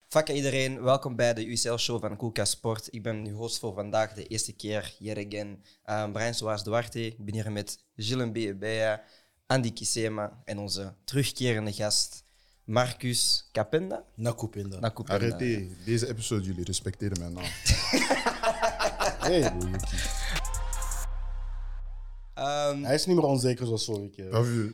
Fuck iedereen, welkom bij de UCL-show van Koelkast Sport. Ik ben uw host voor vandaag, de eerste keer, yet again. Brian Soares Duarte. Ik ben hier met Gilles Beya, Andy Kisema en onze terugkerende gast Marcus Capenda. Nakupenda. Arrêtez, deze episode, jullie respecteren mijn naam. Hey, hij is niet meer onzeker zoals vorige keer. Of u?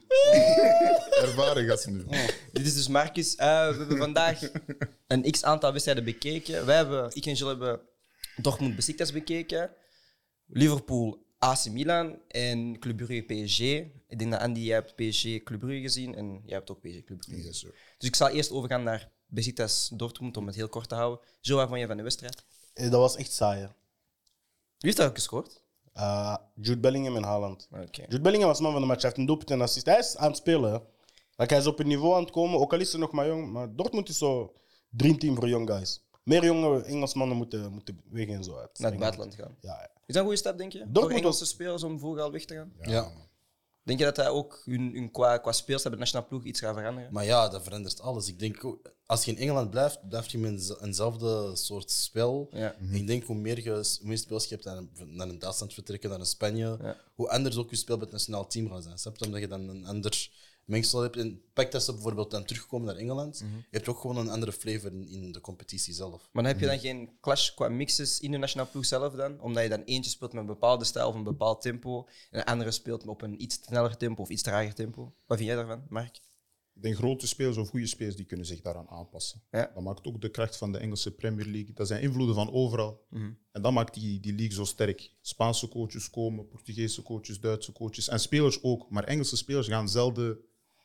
Ervaren gast nu. Dit is dus Marcus. We hebben vandaag een x-aantal wedstrijden bekeken. Ik en Gilles hebben Dortmund Besiktas bekeken. Liverpool, AC Milan en Club Brugge PSG. Ik denk dat Andy, jij hebt PSG Club Brugge gezien en jij hebt ook PSG Club Brugge. Yes, sir. Dus ik zal eerst overgaan naar Besiktas Dortmund om het heel kort te houden. Gilles, wat vond je van de wedstrijd? Dat was echt saai. Wie heeft daar ook gescoord? Jude Bellingham en Haaland. Oké. Jude Bellingham was man van de match. Hij heeft een doelpunt en assist. Hij is aan het spelen. Hè. Hij is op een niveau aan het komen, ook al is hij nog maar jong. Maar Dortmund is zo dreamteam voor young guys. Meer jonge Engelsmannen moeten weg en zo uit. Naar het buitenland gaan. Ja. Is dat een goede stap, denk je? Dortmund voor Engelse spelers om vroeger al weg te gaan? Ja. Denk je dat hij ook qua speelstijl bij de nationale ploeg iets gaat veranderen? Maar ja, dat verandert alles. Ik denk, als je in Engeland blijft, blijft je met eenzelfde soort spel. Ja. Ik denk, hoe meer spelers je hebt naar een Duitsland vertrekken, naar een Spanje, Ja. hoe anders ook je spel bij het nationaal team gaat zijn. Snap je? Omdat je dan een ander mengsel hebt. En pak dat ze bijvoorbeeld dan terugkomen naar Engeland, je hebt ook gewoon een andere flavor in de competitie zelf. Maar dan heb je dan geen clash qua mixes in de nationale ploeg zelf dan? Omdat je dan eentje speelt met een bepaalde stijl of een bepaald tempo en een andere speelt op een iets sneller tempo of iets trager tempo. Wat vind jij daarvan, Mark? Ik denk grote spelers of goede spelers die kunnen zich daaraan aanpassen. Ja. Dat maakt ook de kracht van de Engelse Premier League. Dat zijn invloeden van overal. En dat maakt die league zo sterk. Spaanse coaches komen, Portugese coaches, Duitse coaches en spelers ook. Maar Engelse spelers gaan zelden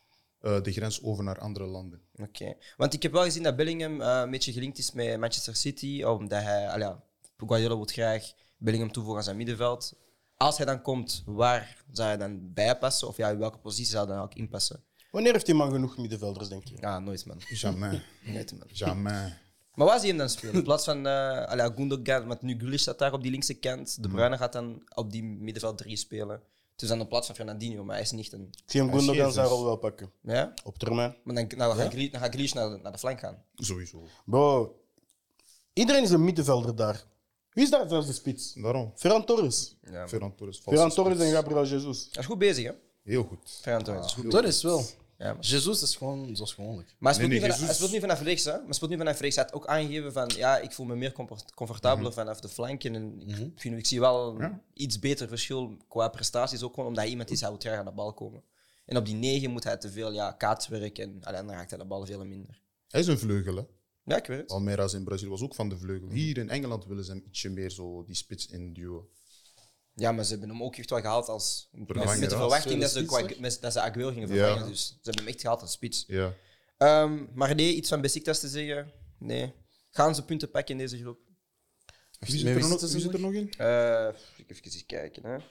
de grens over naar andere landen. Oké. Want ik heb wel gezien dat Bellingham een beetje gelinkt is met Manchester City, omdat hij, Guardiola wil graag Bellingham toevoegen aan zijn middenveld. Als hij dan komt, waar zou hij dan bij passen? Of in welke positie zou hij dan ook inpassen? Wanneer heeft die man genoeg middenvelders, denk je? Ja, nooit, man. Jamais. Nooit, man. Jamais. Maar waar zie je hem dan spelen? In plaats van Gundogan, want nu Grealish staat daar op die linkse kant. De Bruyne gaat dan op die middenveld 3 spelen. Het is dan in plaats van Fernandinho, maar hij is niet een... Ik zie hem Hij is Gundogan Jezus. zijn rol wel pakken. Ja? Op termijn. Maar dan gaat Grealish naar de flank gaan. Sowieso. Bro, iedereen is een middenvelder daar. Wie is daar zelfs de spits? Daarom. Ferran Torres. Ja. Ferran Torres. Ferran Torres en Gabriel Jesus. Hij is goed bezig, hè? Heel goed. Ferran Torres is goed Dat is wel. Ja, maar Jesus is gewoon zoals gewoonlijk. hij speelt, Nee, niet, Jesus. hij speelt niet vanaf rechts, hè? Maar hij speelt niet vanaf rechts. Hij had ook aangegeven van, ja, ik voel me meer comfortabeler vanaf de flanken. En ik zie wel een iets beter verschil qua prestaties, ook gewoon omdat hij iemand is, hij wil graag aan de bal komen. En op die 9 moet hij te veel kaatswerk en dan raakt hij de bal veel minder. Hij is een vleugel, hè. Ja, ik weet het. Palmeiras in Brazilië was ook van de vleugel. Hier in Engeland willen ze hem ietsje meer zo die spits induwen. Ja, maar ze hebben hem ook echt wel gehaald als... Vervanger, Met de ja. verwachting dat Spits, ze Aguero gingen Ja. vervangen. Dus ze hebben hem echt gehaald als spits. Ja. Maar nee, iets van Besiktas te zeggen? Nee. Gaan ze punten pakken in deze groep? Wie zit er nog in? Even eens kijken. Hè.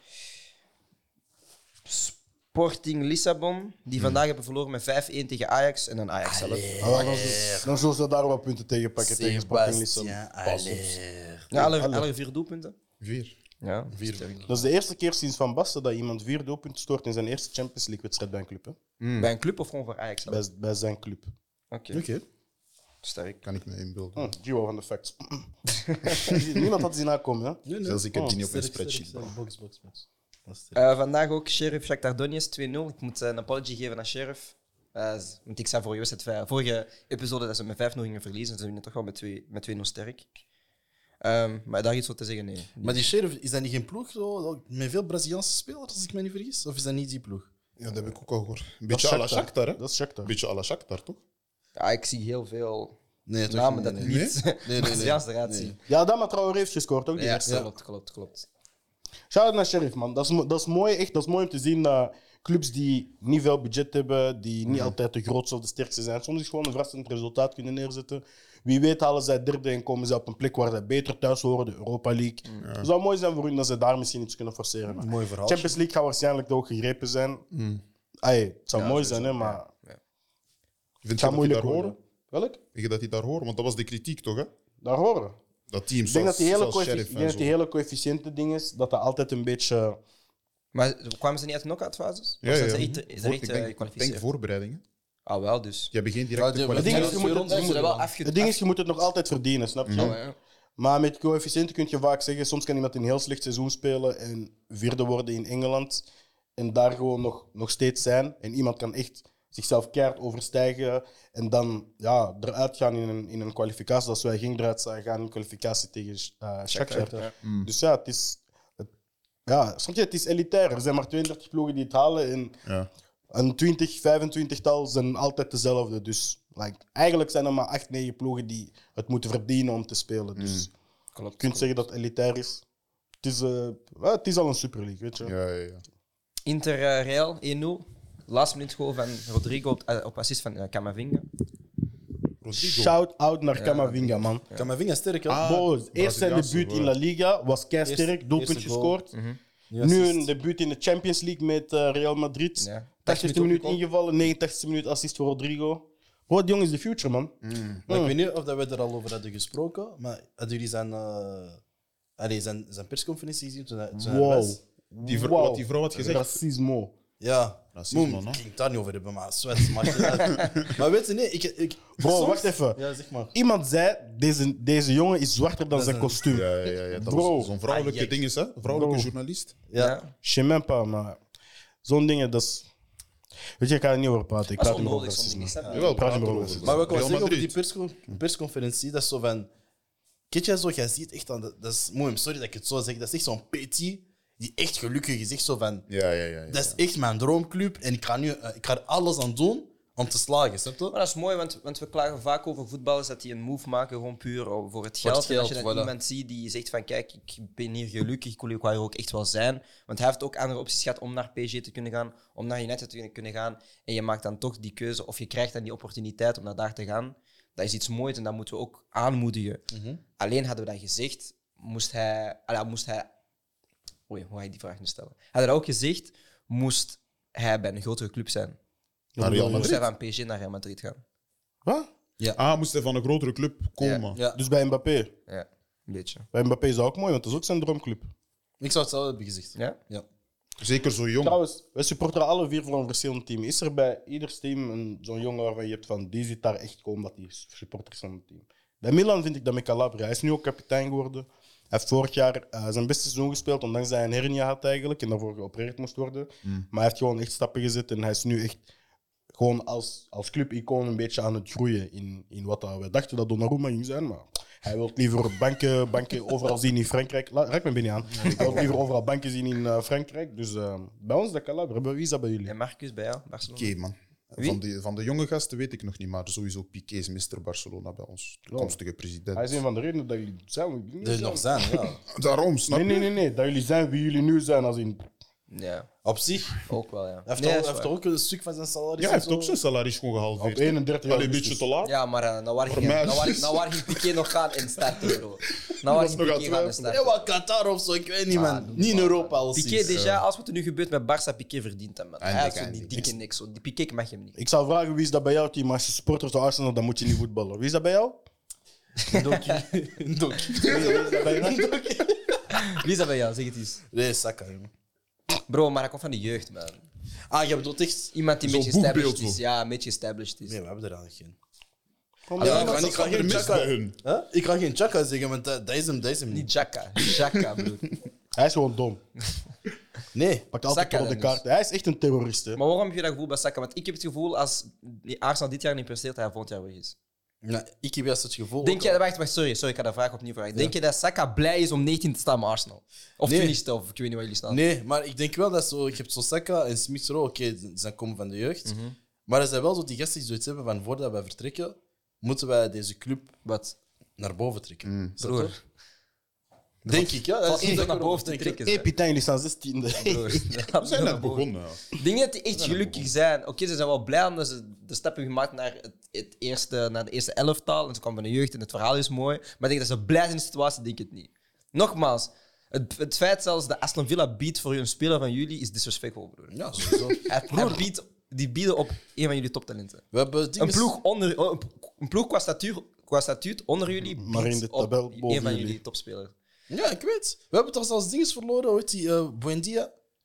Sporting Lissabon, die vandaag hebben verloren met 5-1 tegen Ajax en dan Ajax zelf. Dan zullen ze daar wat punten tegen pakken tegen Sporting Lissabon. Ja, alle 4 doelpunten. 4. Ja, Dat is de eerste keer sinds Van Basten dat iemand 4 doelpunten stoort in zijn eerste Champions League-wedstrijd bij een club. Hè? Bij een club of gewoon voor Ajax zelf? Bij zijn club. Oké, sterk. Kan ik me inbeelden. Gio van de facts. Niemand had zien aankomen. Hè? Zelfs ik heb die niet op een spreadsheet. Box. Vandaag ook Sheriff Shakhtar Donetsk 2-0. Ik moet een apology geven aan Sheriff. Want ik zei vorige episode dat ze met 5-0 gingen verliezen. Ze winnen toch wel met 2-0 sterk. Maar daar iets wat te zeggen, nee. Maar die Sheriff, is dat niet geen ploeg zo, met veel Braziliaanse spelers, als ik me niet vergis? Of is dat niet die ploeg? Ja, dat heb ik ook al gehoord. Een beetje à la Shakhtar, hè? Dat is Shakhtar. Een beetje à la Shakhtar, toch? Ja, ik zie heel veel Nee, toch namen niet, dat nee. niet Braziliaans eruit zien. Ja, Dama Traoré heeft gescoord, ook die Ja, eerste. klopt. Shout-out naar Sheriff, man. Dat is mooi, echt. Dat is mooi om te zien dat clubs die niet veel budget hebben, die niet altijd de grootste of de sterkste zijn, soms gewoon een verrassend resultaat kunnen neerzetten. Wie weet halen zij derde en komen ze op een plek waar zij beter thuis horen, de Europa League. Het zou mooi zijn voor hun dat ze daar misschien iets kunnen forceren. Maar Mooi verhaal. Champions League gaat waarschijnlijk ook gegrepen zijn. Het zou mooi zijn, hè, maar Vind het je gaat dat die moeilijk daar worden. horen? Welk? Vind je dat die daar horen? Want dat was de kritiek, toch? Hè? Daar horen. Dat team Ik denk dat zoals Sheriff en zo. die hele coëfficiënte ding is, dat altijd een beetje... Maar kwamen ze niet uit de knock-out fases? Ja, Of ja. zijn ze is er Ik echt denk gekwalificeerd? voorbereidingen. Ah, wel, dus. Die hebben geen directe Ja, die- Het ding is, kwalificatie. je moet het, Ze zijn wel het ding is, je moet het nog altijd verdienen, snap je? Ja. Maar met coëfficiënten kun je vaak zeggen, soms kan iemand een heel slecht seizoen spelen en vierde worden in Engeland en daar gewoon nog steeds zijn. En iemand kan echt zichzelf keihard overstijgen en dan ja, eruit gaan in een kwalificatie, zoals wij ging eruit gaan in een kwalificatie tegen Shakhtar. Ja. Dus ja, snap je, het is elitair. Er zijn maar 32 ploegen die het halen en Ja. een 20, 25-tal zijn altijd dezelfde. Dus eigenlijk zijn er maar 8, 9 ploegen die het moeten verdienen om te spelen. Dus je kunt zeggen dat het elitair is. Het is al een Super League, weet je. Ja. Inter Real 1-0. Laatste minuut goal van Rodrigo op assist van Camavinga. Rodrigo. Shout-out naar Camavinga, man. Camavinga sterk, hè? Bro, eerst zijn Braziliaanse, debuut in La Liga was keisterk, doelpunt eerste goal. gescoord. Nu een debuut in de Champions League met Real Madrid. Ja. 80e minuut ingevallen, 89e minuut assist voor Rodrigo. Bro, die jongen is de future, man. Maar ik weet niet of dat we er al over hadden gesproken, maar hadden jullie zijn persconferentie gezien toen hij Wow. was? Wat die vrouw had gezegd. Racismo. Ja, Racisme, Moem, no? ik ging het daar niet over hebben, maar zwet, maakt niet uit. Maar weet je, nee, Bro, soms- wacht even. Ja, zeg maar. Iemand zei, deze jongen is zwarter dan zijn kostuum. Ja. Dat Bro. was zo'n vrouwelijke ding is, hè? Vrouwelijke Bro. journalist. Ja. Je sais même pas, maar zo'n dingen, dat is... Weet je, ik ga er niet over praten. Ik Dat is praat niet meer over onnodig, zo'n racisme. ding. Jawel, praat praat niet meer erover. over. Maar wat ik wil Real zeggen over Madrid. die persconferentie, dat is zo van... Kijk jij zo, jij ziet echt aan... Dat is mooi, sorry dat ik het zo zeg, dat is echt zo'n petit die echt gelukkig is. Echt zo van... Ja. Dat is echt mijn droomclub en ik ga er alles aan doen om te slagen, snap je? Maar dat is mooi, want we klagen vaak over voetballers dat die een move maken gewoon puur voor het geld. het En als je geld, dan voilà. iemand ziet die zegt van kijk, ik ben hier gelukkig, ik wil hier ook echt wel zijn. Want hij heeft ook andere opties gehad om naar PSG te kunnen gaan, om naar United te kunnen gaan. En je maakt dan toch die keuze, of je krijgt dan die opportuniteit om naar daar te gaan. Dat is iets moois en dat moeten we ook aanmoedigen. Alleen hadden we dat gezegd, moest hij... Oei, hoe ga ik die vraag nu stellen? Hadden we dat ook gezegd, moest hij bij een grotere club zijn. Naar Real Moest hij Madrid. van PSG naar Real Madrid gaan. Wat? Moest hij van een grotere club komen. Ja. Dus bij Mbappé. Ja, een beetje. Bij Mbappé is dat ook mooi, want dat is ook zijn droomclub. Ik zou hetzelfde hebben gezegd. Ja? Ja. Zeker zo jong. Trouwens, wij supporteren alle 4 voor een verschillend team. Is er bij ieder team zo'n jongen waarvan je hebt van die zit daar echt gewoon omdat hij supporter is van het team? Bij Milan vind ik dat met Calabria. Hij is nu ook kapitein geworden. Hij heeft vorig jaar zijn beste seizoen gespeeld, ondanks dat hij een hernia had eigenlijk en daarvoor geopereerd moest worden. Maar hij heeft gewoon echt stappen gezet en hij is nu echt gewoon als clubicoon een beetje aan het groeien in wat we dachten dat Donnarumma ging zijn. Maar hij wil liever banken overal zien in Frankrijk. Raak me binnen aan. Hij wil liever overal banken zien in Frankrijk. Dus bij ons de Calabria. Wie is dat bij jullie? En Marcus bij jou, Barcelona? Oké, man. Van de jonge gasten weet ik nog niet, maar sowieso Piqué is Mr. Barcelona bij ons. Toekomstige president. Hij is een van de redenen dat jullie zijn wie jullie Dat is zijn. nog zijn, ja. Daarom, snap je? Nee. Dat jullie zijn wie jullie nu zijn. Als in... Ja, Op zich. ook wel, ja. Hij heeft, Nee, toch- dat hij is heeft toch ook een stuk van zijn salaris. Ja, hij heeft en zo. ook zijn salaris gewoon gehalveerd. Op 31 Allee, een augustus. beetje te laat. waar. Ja, maar Voor mij nou waar ging Piqué nog gaan en starten, bro. Nou waar was ging nog aan Piqué gaan en het starten. Ja, wat Qatar of zo, ik weet niet, man. Niet in Europa al Piqué, déjà, als wat er nu gebeurt met Barça, Piqué verdient hem, man. Hij heeft zo die eindelijk. dikke nek, zo. Die Piqué mag hem niet. Ik zou vragen wie is dat bij jou, team? Als je supporter van Arsenal, dan moet je niet voetballen. Wie is dat bij jou? Doki. Wie is dat bij jou? Zeg het eens. Nee, Saka, jongen. Bro, maar hij komt van de jeugd, man. Ah, je bedoelt echt... Iemand die een Zo'n beetje established boekbeeld, is. zo. Ja, een beetje established is. Nee, we hebben er eigenlijk geen. Ja, ik ga er geen mis Chaka... bij hun. Huh? Ik ga geen Chaka zeggen, want dat is hem niet. Niet Xhaka. Xhaka, bro. Hij is gewoon dom. Nee. Pakt altijd Saka rode dan kaart. Hij is echt een terrorist. Hè. Maar waarom heb je dat gevoel bij Saka? Want ik heb het gevoel, als Arsenal dit jaar niet presteert, dat hij volgend jaar weg is. Nou, ik heb juist het gevoel... Denk jij, wacht, sorry, ik ga de vraag opnieuw vragen. Denk je dat Saka blij is om 19 te staan met Arsenal? Of Nee. finished, of ik weet niet waar jullie staan. Nee, maar ik denk wel dat zo... Je hebt zo Saka en Smith Rowe, oké, ze komen van de jeugd. Maar er zijn wel zo die gasten die zoiets hebben van, voordat wij vertrekken, moeten wij deze club Wat? naar boven trekken. Snap je? Broer. Denk ik, ja. Dat Valt is niet iets naar dat ik boven te erover denk. trekken. Hé, Pieter, jullie staan 16e. We zijn net begonnen. Ja. Ik denk dat die echt gelukkig zijn. Oké, ze zijn wel blij omdat ze de stap hebben gemaakt naar naar de eerste elftal. En ze komen van de jeugd en het verhaal is mooi. Maar ik denk dat ze blij zijn in de situatie, denk ik het niet. Nogmaals, het feit zelfs dat Aston Villa biedt voor een speler van jullie is disrespectvol, broer. Ja, sowieso. Die bieden op een van jullie toptalenten. We hebben Een dingen... ploeg qua statuut onder jullie biedt Maar in de tabel op boven een van jullie. jullie topspelers. Ja, ik weet. We hebben toch zelfs dingen verloren, hoe heet die? Buendia.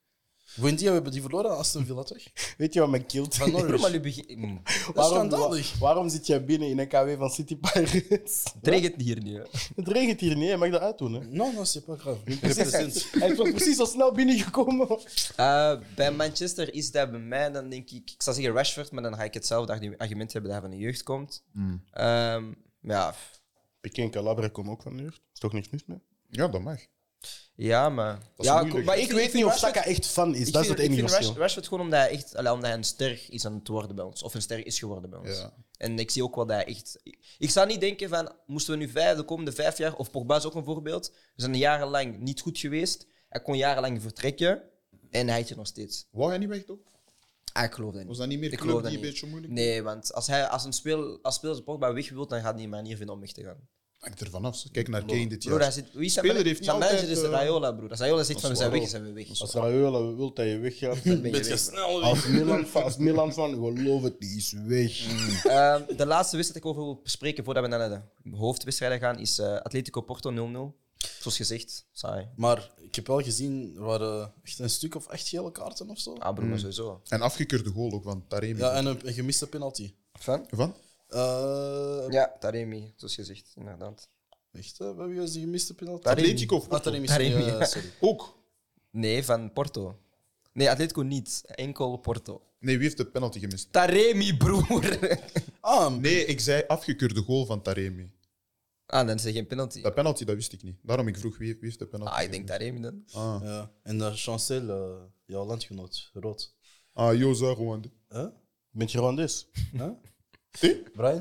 Buendia, we hebben die verloren aan Aston Villa, toch? Weet je wat me killt? Van Norwich. Maar nu begin... Dat is schandalig. waarom zit jij binnen in een KW van City Pirates? Het regent hier nu. Hè. Het regent hier niet, hè? Mag je dat uitdoen? Hè? Non, c'est pas grave. Represent. Hij is wel precies zo snel binnengekomen. Bij Manchester is dat bij mij, dan denk ik zou zeggen Rashford, maar dan ga ik hetzelfde argument hebben dat hij van de jeugd komt. Ja, Piqué en Calabria komen ook van de jeugd. Is toch niks mis mee? Ja, dat mag. ja, maar... is ja, moeilijk. maar Ik weet niet of Saka echt fan is. Dat is het enige Ik vind verschil. Rashford gewoon omdat hij, echt, omdat hij een ster is aan het worden bij ons. Of een ster is geworden bij ons. Ja. En ik zie ook wel dat hij echt... Ik zou niet denken van, moesten we nu de komende 5 jaar... Of Pogba is ook een voorbeeld. We zijn jarenlang niet goed geweest. Hij kon jarenlang vertrekken. En hij is er nog steeds. Wou hij niet weg, toch? Ik geloof dat niet. Was dat niet meer Ik club geloof die dat een niet. beetje moeilijk? Nee, want als een speler Pogba weg wil, dan gaat hij een manier vinden om weg te gaan. Hangt er vanaf. Kijk naar Kane dit Broer, jaar. wie is Speler zijn heeft niet zijn manager? altijd, Is Raiola, broer. Als Raiola zegt van we zijn weg, waar. zijn we weg. Als Raiola wil dat je weggaat, dan ben je Beetje weg. snel. Als Milan van, geloof het, die is weg. De laatste wedstrijd die ik over wil bespreken voordat we naar de hoofdwedstrijden gaan, is Atletico Porto 0-0. Zoals gezegd, saai. Maar ik heb wel gezien, er waren echt een stuk of 8 gele kaarten of zo. Ah, broer, maar sowieso. En afgekeurde goal ook van Taremi. Ja, en een gemiste penalty. Van? Van? Ja, Taremi, zoals gezegd, inderdaad. Echt, we hebben juist die gemiste penalty. Taremi. Atletico of Ah, Porto? Taremi, Taremi, sorry. ja. Sorry. Ook. Nee, van Porto. Nee, Atletico niet. Enkel Porto. Nee, wie heeft de penalty gemist? Taremi, broer. Nee, ik zei afgekeurde goal van Taremi. Ah, dan is er geen penalty. Dat penalty, dat wist ik niet. Daarom ik vroeg wie heeft de penalty Ah, ik denk gemist. Taremi dan. Ah, Ja. En Chancel, jouw landgenoot, rood. Joza Rwanda. Huh? Ben je Rwandees? Huh? Hey? Brian?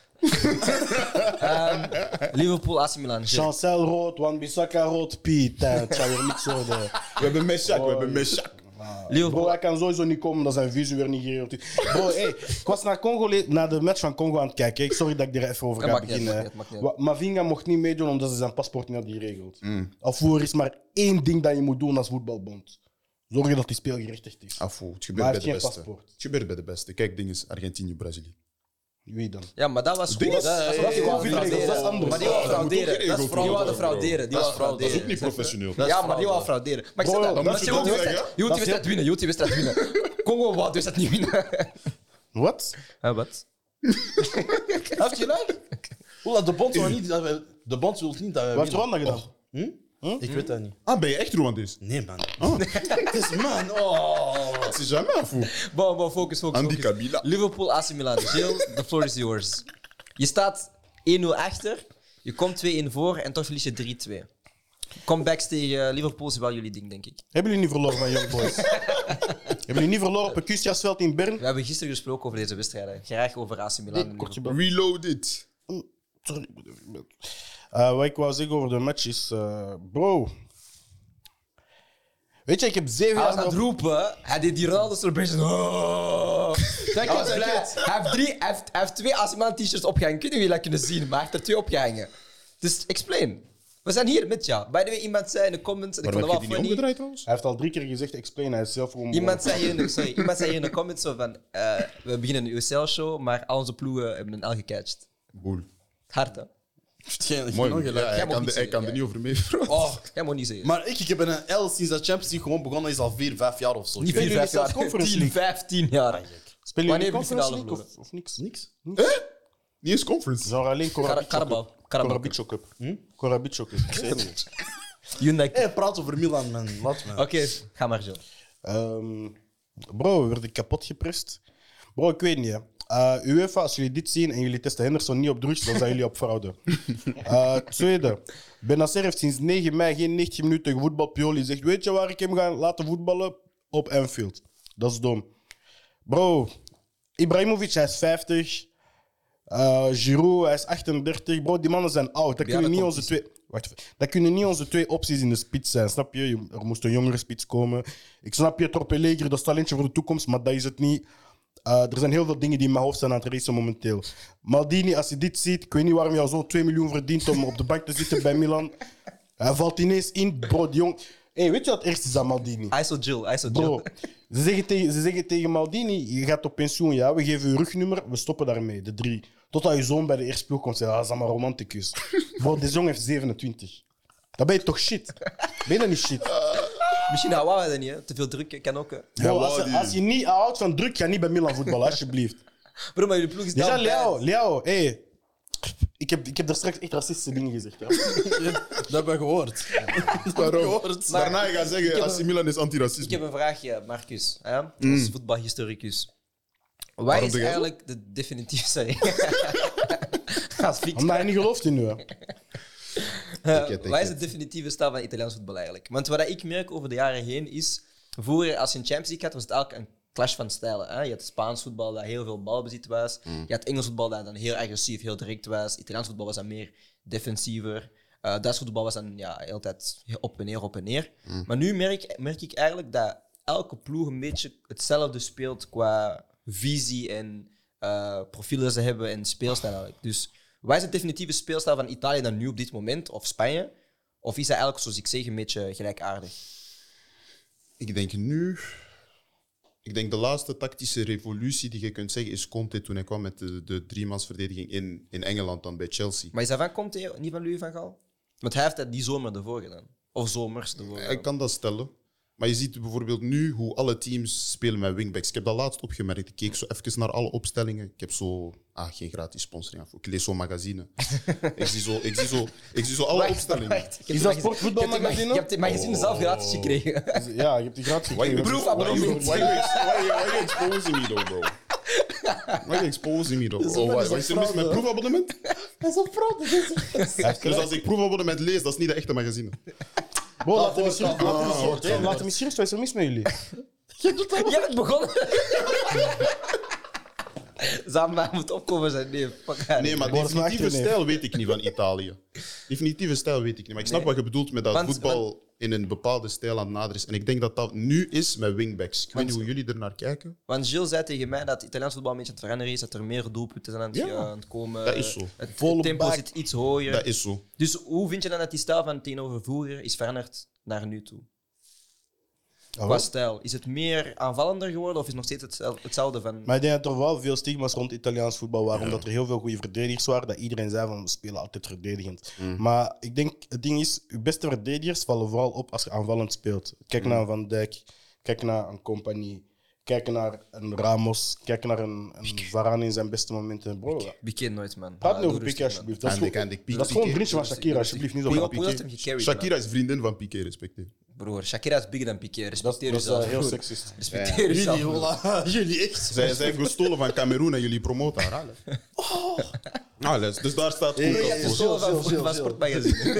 Liverpool, AC Milan. Gilles. Chancel rood, Wan-Bissaka rood, Piet. Het zou weer niks worden. We hebben Meshak, we hebben Meshak. Liverpool. Bro, hij kan sowieso niet komen, dat zijn visie weer niet geregeld is. Bro, hey, ik was naar Congo, naar de match van Congo aan het kijken. Sorry dat ik er even over Ja, ga maakt niet uit, beginnen. maakt niet uit. Mavinga mocht niet meedoen omdat ze zijn paspoort niet hadden geregeld. Alvoer is maar één ding dat je moet doen als voetbalbond. Zorgen dat die speelgerechtigd is. Afo, het Maar hij gebeurt bij heeft de geen beste. paspoort. Het gebeurt bij de beste. Kijk, ding is Argentinië, Brazilië. Wie dan? Ja, maar dat was Ding gewoon... is- dat was die gewoon wou frauderen, dat is anders. Maar die wou Dat moet ook frauderen. geregeld Die wou worden, frauderen. Die bro. wou Dat is frauderen. ook niet professioneel. Ja, maar die wou frauderen. Maar ik zeg Bro, dat. dan Maar moet je je wilt die dat wedstrijd- zeggen. je wilt die wedstrijd winnen. Je wilt die wedstrijd winnen. Congo wou die wedstrijd niet winnen. Wat? Wat? Hij heeft gelijk. Oela, de bond wil niet dat wij... De bond wil niet dat wij Wat heeft winnen. Rwanda gedaan? Ik weet dat niet. Ah, ben je echt Rwandees? Nee, man. Het is man. Oh. Het is jamais Afo. Bon, focus. Andy Kabila. Liverpool, AC Milan. Gilles, the floor is yours. Je staat 1-0 achter. Je komt 2-1 voor en toch verlies je 3-2. Comebacks tegen Liverpool is wel jullie ding, denk ik. Hebben jullie niet verloren van Young Boys? Hebben jullie niet verloren op een kunstgrasveld in Bern? We hebben gisteren gesproken over deze wedstrijden. Graag over AC Milan. en Kortje Liverpool. Reloaded. Sorry. Wat ik wou zeggen over de match is... bro... Weet je, ik heb 7 Hij was jaar... aan het roepen. Hij deed die Ronaldo celebration. Oh. Hij was blij. Hij heeft 2 AC Milan t-shirts opgehangen. Ik weet niet of jullie dat kunnen zien, maar hij heeft er 2 opgehangen. Dus explain. We zijn hier met jou. By the way, iemand zei in de comments... en ik Waarom vond heb het je die wel niet funny. omgedraaid trouwens? Hij heeft al 3 keer gezegd, explain. Hij is zelf gewoon... Iemand zei hier in de comments zo van... we beginnen een USL-show, maar al onze ploegen hebben een L gecatcht. Boel. Hard, hè? Mooi. Nog gelijk. Ja, Jij mag niet hij kan zeggen, er niet over meepraten. Oh. Jij moet niet zeggen. Maar ik heb een L sinds dat Champions League gewoon begonnen is al 4-5 jaar of zo. Niet Spelen 4, jullie 5 jaar. zelfs Conference 10, League? 15 jaar. Spelen jullie Wanneer Conference hebben we League finale of niks? Niks. Niet eens conference. Zou alleen Carabao. Corabicho Cup. Corabicho Cup. Ik zeg het niet. Hyundai. Hey, praat over Milan, man. Laat me. Oké, ga maar zo. Bro, we werden kapot geprest. Bro, ik weet niet. Hè. UEFA, als jullie dit zien en jullie testen Henderson niet op drugs, dan zijn jullie op fraude. Tweede, Benacer heeft sinds 9 mei geen 90 minuten gevoetbald. Pioli zegt, weet je waar ik hem ga laten voetballen? Op Anfield. Dat is dom. Bro, Ibrahimovic, hij is 50. Giroud, hij is 38. Bro, die mannen zijn oud. Dat Ja, kunnen dat niet komt onze twee... Wacht, dat kunnen niet onze 2 opties in de spits zijn, snap je? Er moest een jongere spits komen. Ik snap je, Torpelegri, dat is talentje voor de toekomst, maar dat is het niet. Er zijn heel veel dingen die in mijn hoofd zijn aan het racen momenteel. Maldini, als je dit ziet, ik weet niet waarom je al zo'n 2 miljoen verdient om op de bank te zitten bij Milan. Hij valt ineens in, bro, die jong... Hey, weet je wat het ergste is aan Maldini? ISO Jill. Bro, ze zeggen tegen Maldini, je gaat op pensioen, ja, we geven je rugnummer, we stoppen daarmee, de 3. Totdat je zoon bij de eerste ploeg komt en zegt, dat is allemaal romanticus. Bro, deze jongen heeft 27. Dan ben je toch shit? Ben je dan niet shit? Misschien houden we dat niet, hè. Te veel druk kan ook. Hè. Bro, Wadi. als je niet houdt van druk, ga niet bij Milan voetballen, alsjeblieft. Bro, maar jullie ploeg is Déjà, down bad. Leo, hey. Ik heb daar straks echt racistische dingen gezegd. Ja. Dat hebben we gehoord. Waarom? gehoord. Daarna ga je zeggen, AC Milan is Ik anti-racisme. heb een vraagje, Marcus. Hè? Als voetbalhistoricus. Wat is doe jij zo? eigenlijk de definitieve... Sorry. Als Fix. Omdat hij niet gelooft in nu. Hè. Wat is de definitieve stijl van Italiaans voetbal eigenlijk? Want wat ik merk over de jaren heen is... Vroeger, als je een Champions League had, was het eigenlijk een clash van stijlen. Hè? Je had Spaans voetbal dat heel veel balbezit was. Je had Engels voetbal dat dan heel agressief, heel direct was. Italiaans voetbal was dan meer defensiever. Duits voetbal was dan ja, heel tijd op en neer, op en neer. Maar nu merk ik eigenlijk dat elke ploeg een beetje hetzelfde speelt qua visie en profiel dat ze hebben en speelstijl eigenlijk. Dus wat is de definitieve speelstijl van Italië dan nu op dit moment, of Spanje? Of is dat eigenlijk, zoals ik zeg, een beetje gelijkaardig? Ik denk nu... Ik denk de laatste tactische revolutie die je kunt zeggen is Conte toen hij kwam met de driemansverdediging in Engeland dan bij Chelsea. Maar is dat van Conte, niet van Louis van Gaal? Want hij heeft dat die zomer ervoor gedaan. Of zomers ervoor gedaan. Ik kan dat stellen. Maar je ziet bijvoorbeeld nu hoe alle teams spelen met wingbacks. Ik heb dat laatst opgemerkt. Ik keek zo even naar alle opstellingen. Ik heb zo... geen gratis sponsoring. Ik lees zo'n magazine. ik zie zo alle opstellingen. Wacht, Is dat sportvoetbalmagazine? Je hebt het magazine zelf gratis gekregen. Ja, je hebt die gratis Why gekregen. Proefabonnement. Why you exposing me though, bro? Why you exposing me though? Oh, wat is er mis met proefabonnement? Dat is een fraude. Dus als ik proefabonnement lees, dat is niet de echte magazine. Bro, laat hem eens gerust. Wat is er mis met jullie? Jij bent begonnen. Zamba moet opkomen zijn. Nee, fuck haar. Nee, maar Boris definitieve Maarten, nee. stijl weet ik niet van Italië. Definitieve stijl weet ik niet. Maar ik snap Nee. wat je bedoelt met dat Want- voetbal in een bepaalde stijl aan het naderen is. En ik denk dat dat nu is met wingbacks. Ik weet niet hoe jullie er naar kijken. Want Gilles zei tegen mij dat Italiaans voetbal een beetje aan het veranderen is, dat er meer doelpunten zijn aan het komen. dat is zo. Het Volle tempo bak. zit iets hoger. Dat is zo. Dus hoe vind je dan dat die stijl van tegenover vroeger is veranderd naar nu toe? Qua stijl. Is het meer aanvallender geworden of is het nog steeds hetzelfde van... Maar ik denk dat er wel veel stigma's rond Italiaans voetbal waren, omdat er heel veel goede verdedigers waren, dat iedereen zei van we spelen altijd verdedigend. Maar ik denk, het ding is, je beste verdedigers vallen vooral op als je aanvallend speelt. Kijk naar een Van Dijk, kijk naar een Compagnie, kijk naar een Ramos, kijk naar een Varane in zijn beste momenten. Bro, Piqué nooit, man. praat niet Doe over rustig, Piqué man. alsjeblieft. Dat is Eindelijk, gewoon- eindelijk. dat is gewoon een Piqué. vriendje van Shakira, alsjeblieft. Niet zo Puyol van heeft Piqué. hem gecarried, Shakira man. is vriendin van Piqué, respecteer. Broer, Shakira is bigger dan Piqué. Dat Respecteer is jezelf. heel broer. seksist. Respecteer jezelf. Jullie, broer. voilà. Jullie echt. Zij zijn gestolen van Cameroen en jullie promoten haar. Dus daar staat Je goed hebt op. gestolen van Gilles, van Gilles. Sportmagazine.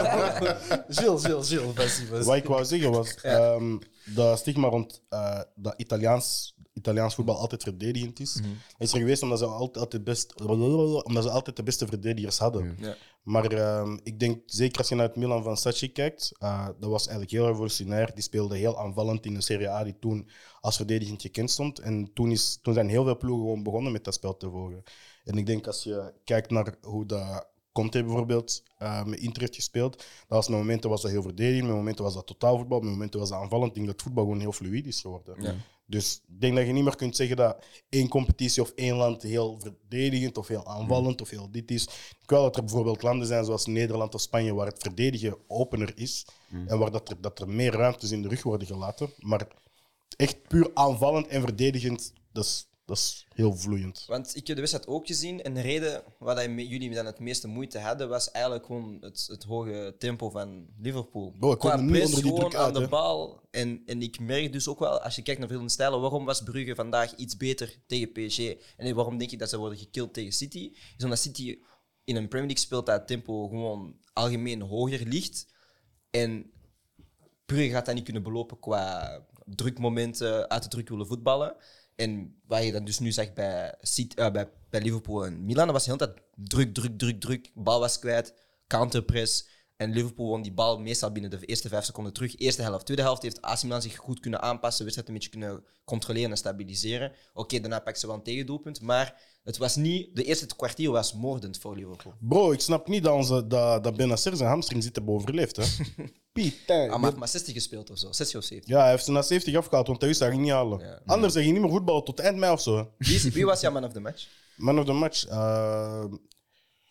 Gilles, vas-y, vas-y. Wat ik wou zeggen was, dat stigma rond dat Italiaans voetbal altijd verdedigend is, is er geweest omdat ze altijd de beste verdedigers hadden. Ja. Maar ik denk, zeker als je naar het Milan van Sacchi kijkt, dat was eigenlijk heel revolutionair. Die speelde heel aanvallend in de Serie A, die toen als verdedigend gekend stond. En toen zijn heel veel ploegen gewoon begonnen met dat spel te volgen. En ik denk, als je kijkt naar hoe dat Conte bijvoorbeeld met Inter heeft gespeeld, dat was met momenten was dat heel verdedigend, met momenten was dat totaalvoetbal, met momenten was dat aanvallend. Ik denk dat voetbal gewoon heel fluïd is geworden. Ja. Dus ik denk dat je niet meer kunt zeggen dat één competitie of één land heel verdedigend of heel aanvallend of heel dit is. Ik wil dat er bijvoorbeeld landen zijn zoals Nederland of Spanje waar het verdedigen opener is en waar dat er meer ruimtes in de rug worden gelaten. Maar echt puur aanvallend en verdedigend, dat is heel vloeiend. Want ik heb de wedstrijd ook gezien en de reden waar jullie dan het meeste moeite hadden was eigenlijk gewoon het hoge tempo van Liverpool. Bro, ik Qua kom er niet press, onder die gewoon druk uit, aan de hè. bal. En ik merk dus ook wel, als je kijkt naar verschillende stijlen, waarom was Brugge vandaag iets beter tegen PSG? En waarom denk ik dat ze worden gekild tegen City? Is omdat City in een Premier League speelt dat het tempo gewoon algemeen hoger ligt. En Brugge gaat dat niet kunnen belopen qua drukmomenten, uit de druk willen voetballen. En wat je dan dus nu zegt bij Liverpool en Milan, dat was de hele tijd druk. Bal was kwijt, counterpress. En Liverpool won die bal meestal binnen de eerste 5 seconden terug. Eerste helft. Tweede helft heeft AC Milan zich goed kunnen aanpassen, de wedstrijd een beetje kunnen controleren en stabiliseren. Oké, daarna pakten ze wel een tegendoelpunt, maar het was niet... De eerste kwartier was moordend voor Liverpool. Bro, ik snap niet dat Benacer zijn hamstring zit hebben overleefd. Hè? Putain. Hij heeft maar 60 gespeeld of zo, 60 of 70. Ja, hij heeft ze na 70 afgehaald, want hij wist dat hij niet halen. Ja. Anders zeg je niet meer voetballen tot eind mei of zo. Wie was jouw man of the match? Man of the match.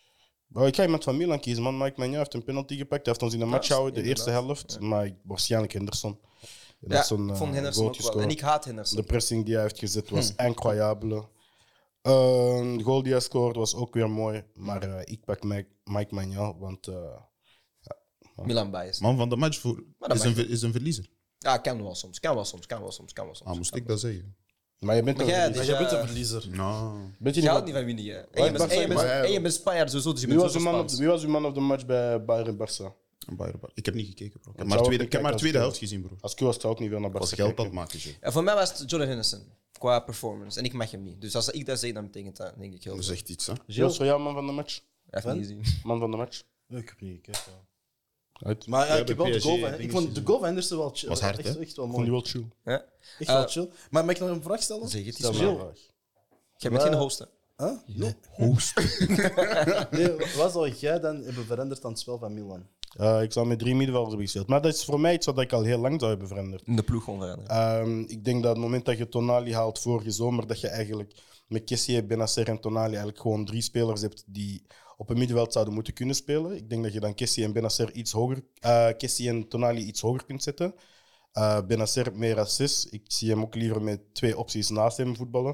Bro, ik ga iemand van Milan kiezen, man. Mike Maignan heeft een penalty gepakt. Hij heeft ons in de match gehouden, de inderdaad. eerste helft. Maar waarschijnlijk Henderson. Ja, ik vond Henderson ook wel. En ik haat Henderson. De pressing die hij heeft gezet was incroyabele. De goal die hij scoorde was ook weer mooi. Maar ik pak Mike Maignan, want... Milan bias. Man van de match dat is een verliezer. Ja, kan wel soms. Moest ik dat zeggen? Maar je bent Maar een jij- verliezer. Maar jij bent een verliezer. Nou, Bent je Je niet houdt van- niet van winnen, hè. En Waar- je bent- waar- en je bent- waar- en je bent Spanjaard sowieso, dus je Wie bent was, zo uw Spaans. wie was uw man of the match bij Bayern Barça? ik heb niet gekeken, bro. Ik heb zou maar, ook tweede, niet ik heb maar kijken tweede als helft gezien, bro. Als ik was, zou ik niet veel naar Ik was Barça geld aan kijken. het maken, zo. En voor mij was het Jordan Henderson, qua performance. En ik mag hem niet. Dus als ik dat zeg, dan betekent dat, denk ik, heel Dat veel. is echt iets, hè. Wie was voor jou man van de match? Hij heeft niet gezien. Man van de match? Ik heb niet gekeken. Uit. Maar ja, Ja, ik heb bij wel de PSG goal van... Ik dingen vond de gezien. goal van Henderson wel chill. Was hard, echt, hè? echt wel Vond die mooi. wel chill. Ja? Echt wel chill. Maar mag ik nog een vraag stellen? Zeg het, Stel is maar chill. een vraag. Jij bent geen host, hè? Huh? Nee. Nee, wat zou jij dan hebben veranderd aan het spel van Milan? Ik zou met 3 middenvelders hebben gespeeld. Maar dat is voor mij iets wat ik al heel lang zou hebben veranderd. In de ploeg gewoon veranderen. Ik denk dat het moment dat je Tonali haalt vorige zomer, dat je eigenlijk met Kessié, Benacer en Tonali eigenlijk gewoon 3 spelers hebt die op een middenveld zouden moeten kunnen spelen. Ik denk dat je dan Kessié en Benacer iets hoger, Kessié en Tonali iets hoger kunt zetten. Benacer meer assist. Ik zie hem ook liever met 2 opties naast hem voetballen.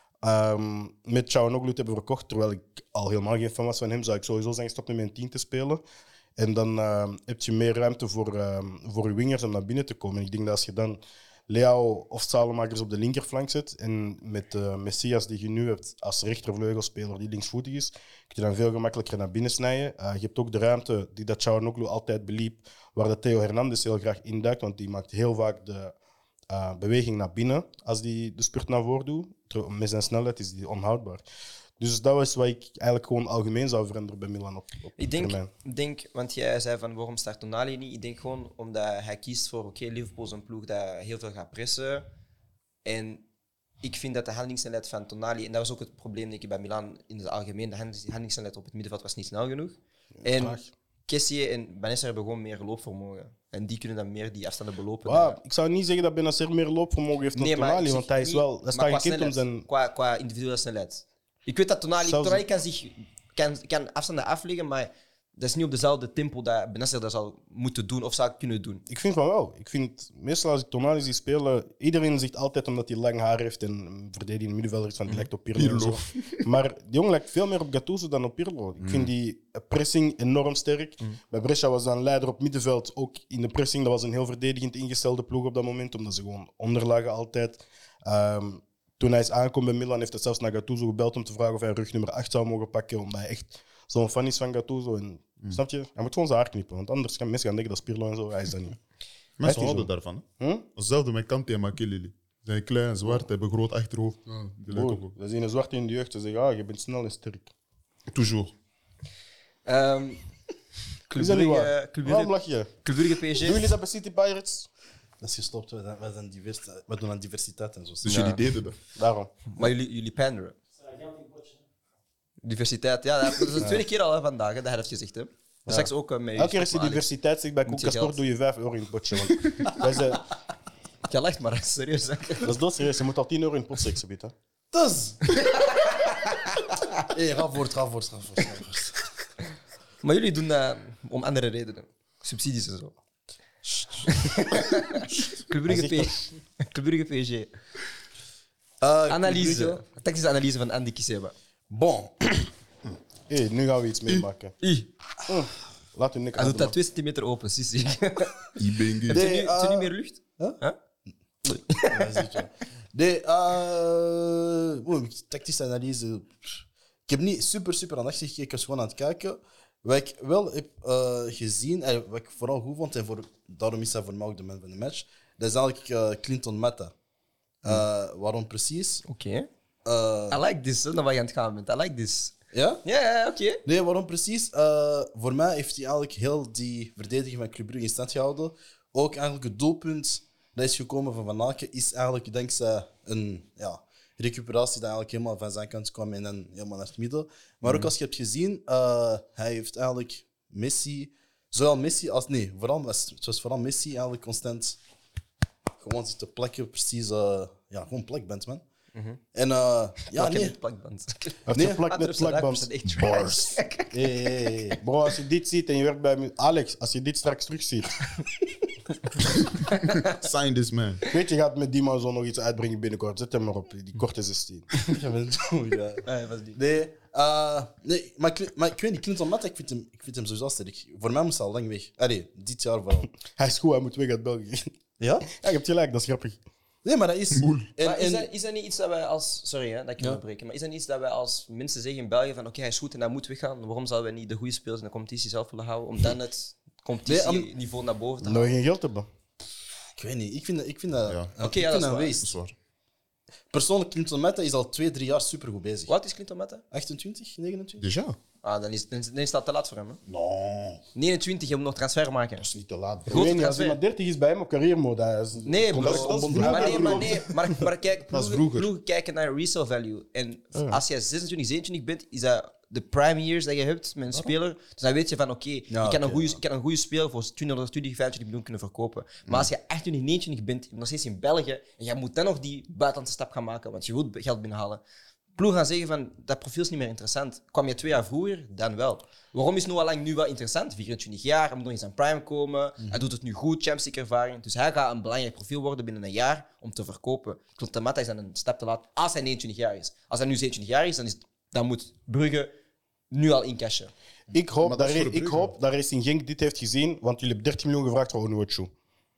Met Çalhanoğlu te hebben verkocht, terwijl ik al helemaal geen fan was van hem, zou ik sowieso zijn gestopt met mijn 10 te spelen. En dan heb je meer ruimte voor je wingers om naar binnen te komen. En ik denk dat als je dan Leao of Salemakers op de linkerflank zet en met Messias die je nu hebt als rechtervleugelspeler die linksvoetig is, kun je dan veel gemakkelijker naar binnen snijden. Je hebt ook de ruimte die dat Çalhanoğlu altijd beliep, waar dat Theo Hernandez heel graag induikt, want die maakt heel vaak de beweging naar binnen als die de spurt naar voren doet. Met zijn snelheid is die onhoudbaar. Dus dat was wat ik eigenlijk gewoon algemeen zou veranderen bij Milan op Ik termijn. denk, want jij zei van waarom start Tonali niet? Ik denk gewoon omdat hij kiest voor Liverpool is een ploeg dat heel veel gaat pressen. En ik vind dat de handelsnelheid van Tonali, en dat was ook het probleem denk ik bij Milan in het algemeen, de handelsnelheid op het middenveld was niet snel genoeg. En Traag. Kessié en Benacer hebben gewoon meer loopvermogen. En die kunnen dan meer die afstanden belopen. Wow, ik zou niet zeggen dat Benacer meer loopvermogen heeft dan maar Tonali, ik want zeg hij is niet- wel... Hij maar staat qua gekend om snelheid, zijn... qua individuele snelheid. Ik weet dat Tonali kan afstanden afleggen, maar dat is niet op dezelfde tempo dat Benacer dat zou moeten doen of zou kunnen doen. Ik vind van wel. Ik vind, meestal als ik Tonali zie spelen, iedereen zegt altijd omdat hij lang haar heeft en een verdedigende middenvelder is, van die lijkt op Pirlo. En zo. Maar die jongen lijkt veel meer op Gattuso dan op Pirlo. Ik vind die pressing enorm sterk. Bij Brescia was dan leider op middenveld, ook in de pressing. Dat was een heel verdedigend ingestelde ploeg op dat moment, omdat ze gewoon onderlagen altijd. Toen hij is aangekomen bij Milan, heeft hij zelfs naar Gattuso gebeld om te vragen of hij rug nummer 8 zou mogen pakken, omdat hij echt zo'n fan is van Gattuso. En, snap je? Hij moet gewoon zijn haar knippen, want anders gaan mensen gaan denken dat is Pirlo en zo. Hij is dat niet. Mensen niet houden zo. daarvan. Hè? Hm? Hetzelfde met Kanté en Makelele. Ze zijn klein, zwart, hebben een groot achterhoofd. Ja, die lijken ook Broer, op. we zien een zwarte in de jeugd en zeggen, je bent snel en sterk. Toujours. Club Is dat niet Brugge- waar? Club Waarom Brugge- lach je? Club Brugge PSG. Doen jullie dat bij City Pirates? Dat is gestopt. We doen aan diversiteit en zo. Dus jullie deden dat. Daarom. Maar jullie panderen. Diversiteit, ja, dat is de tweede keer al hè, vandaag hè, dat hij heeft gezegd. Hè. Straks ook met Elke keer als je diversiteit zegt bij Moet je Koeka Sport, geld? doe je 5 euro in het potje. Want wij zijn, Je lacht maar, serieus. Hè. dat is doodserieus, je moet al 10 euro in het pot seksen bieden. Dus! Hey, ga voort. Maar jullie doen dat om andere redenen. Subsidies en zo. Club Brugge Club Brugge PSG. Analyse. Tactische analyse van Andy Kiseba. Bon. Hé, nu gaan we iets meemaken. Laat je nek Hij doet ademen. dat 2 centimeter open, Sissi. Heb Ibengi. je nu meer lucht? Huh? Huh? Ja, zeker. Nee, tactische analyse. Ik heb niet super aandachtig gekeken, ik was gewoon aan het kijken. Wat ik wel heb gezien, en wat ik vooral goed vond, en daarom is hij voor mij ook de man van de match, dat is eigenlijk Clinton Mata. Waarom precies? Oké. Eh, I like this, hè, dan waar je aan het gaan bent. I like this. ja? Ja, oké. Nee, waarom precies? Voor mij heeft hij eigenlijk heel die verdediging van Club Brugge in stand gehouden. Ook eigenlijk het doelpunt dat is gekomen van Van Aken is eigenlijk dankzij een recuperatie die eigenlijk helemaal van zijn kant kwam en dan helemaal naar het midden. Maar ook als je hebt gezien, hij heeft eigenlijk Messi, zowel Messi als... Nee, het was vooral Messi eigenlijk constant gewoon zitten plakken. Precies, gewoon plakband, man. En ja, Plakken nee. met plakband. Hij heeft Nee, geplakt met Antwerpse rappers plakband. zijn echt Bars. trash. Hey. Bro, als je dit ziet en je werkt bij me... Alex, als je dit straks terugziet... Sign this man. Ik weet, je gaat met die man zo nog iets uitbrengen binnenkort. Zet hem maar op, die korte 16. Ja, ben zo, ja. Nee, was die. Nee, maar ik weet niet, Clinton Matta, ik vind hem sowieso sterk. Voor mij moest hij al lang weg. Allee, dit jaar vooral. Hij is goed, hij moet weg uit België. Ja? Ja, je hebt gelijk, dat is grappig. Nee, maar dat is... Maar is dat niet iets dat wij als... Sorry hè, dat ik je onderbreken. Maar is dat niet iets dat wij als mensen zeggen in België van oké, hij is goed en hij moet weggaan. Waarom zouden wij niet de goede spelers in de competitie zelf willen houden? Om dan het competitieniveau naar boven te Dat we halen? geen geld hebben. Ik weet niet, ik vind dat... Ja. Oké, ja, ik dat vind is dat waar. waste. Dat is waar. Persoonlijk, Clinton Matta is al 2-3 jaar supergoed bezig. Wat is Clinton Matta? 28, 29? Dus ja, Ah, dan is dat te laat voor hem. Hè? no, 29, je moet nog transfer maken. dat is niet te laat. Ik Bro. Grote weet niet, als transfer. iemand 30 is bij hem op carrièremode. Hij is Nee, bro. dat is vroeger. Maar kijk, Dat is ploegen, vroeger. ploegen kijken naar resale value. En als je 26, 27 bent, is dat de prime years dat je hebt met een speler. Dus dan weet je van oké, ik kan een goede speler voor 20 of 25 miljoen kunnen verkopen. Maar als je 28, 29 bent, nog steeds in België, en jij moet dan nog die buitenlandse stap gaan maken, want je wilt geld binnenhalen. Ploegen gaan zeggen van, dat profiel is niet meer interessant. Kwam je 2 jaar vroeger, dan wel. Waarom is Noah Lang nu wel interessant? 24 jaar, hij moet nog eens aan prime komen. Hij doet het nu goed, Champions League ervaring. Dus hij gaat een belangrijk profiel worden binnen een jaar om te verkopen. Clinton Matta is dan een stap te laat als hij 29 jaar is. Als hij nu 27 jaar is, dan moet Brugge nu al incashen. Ik hoop, Maar dat is voor ik Brugge. hoop dat Racing Genk dit heeft gezien, want jullie hebben 13 miljoen gevraagd voor Onuachu.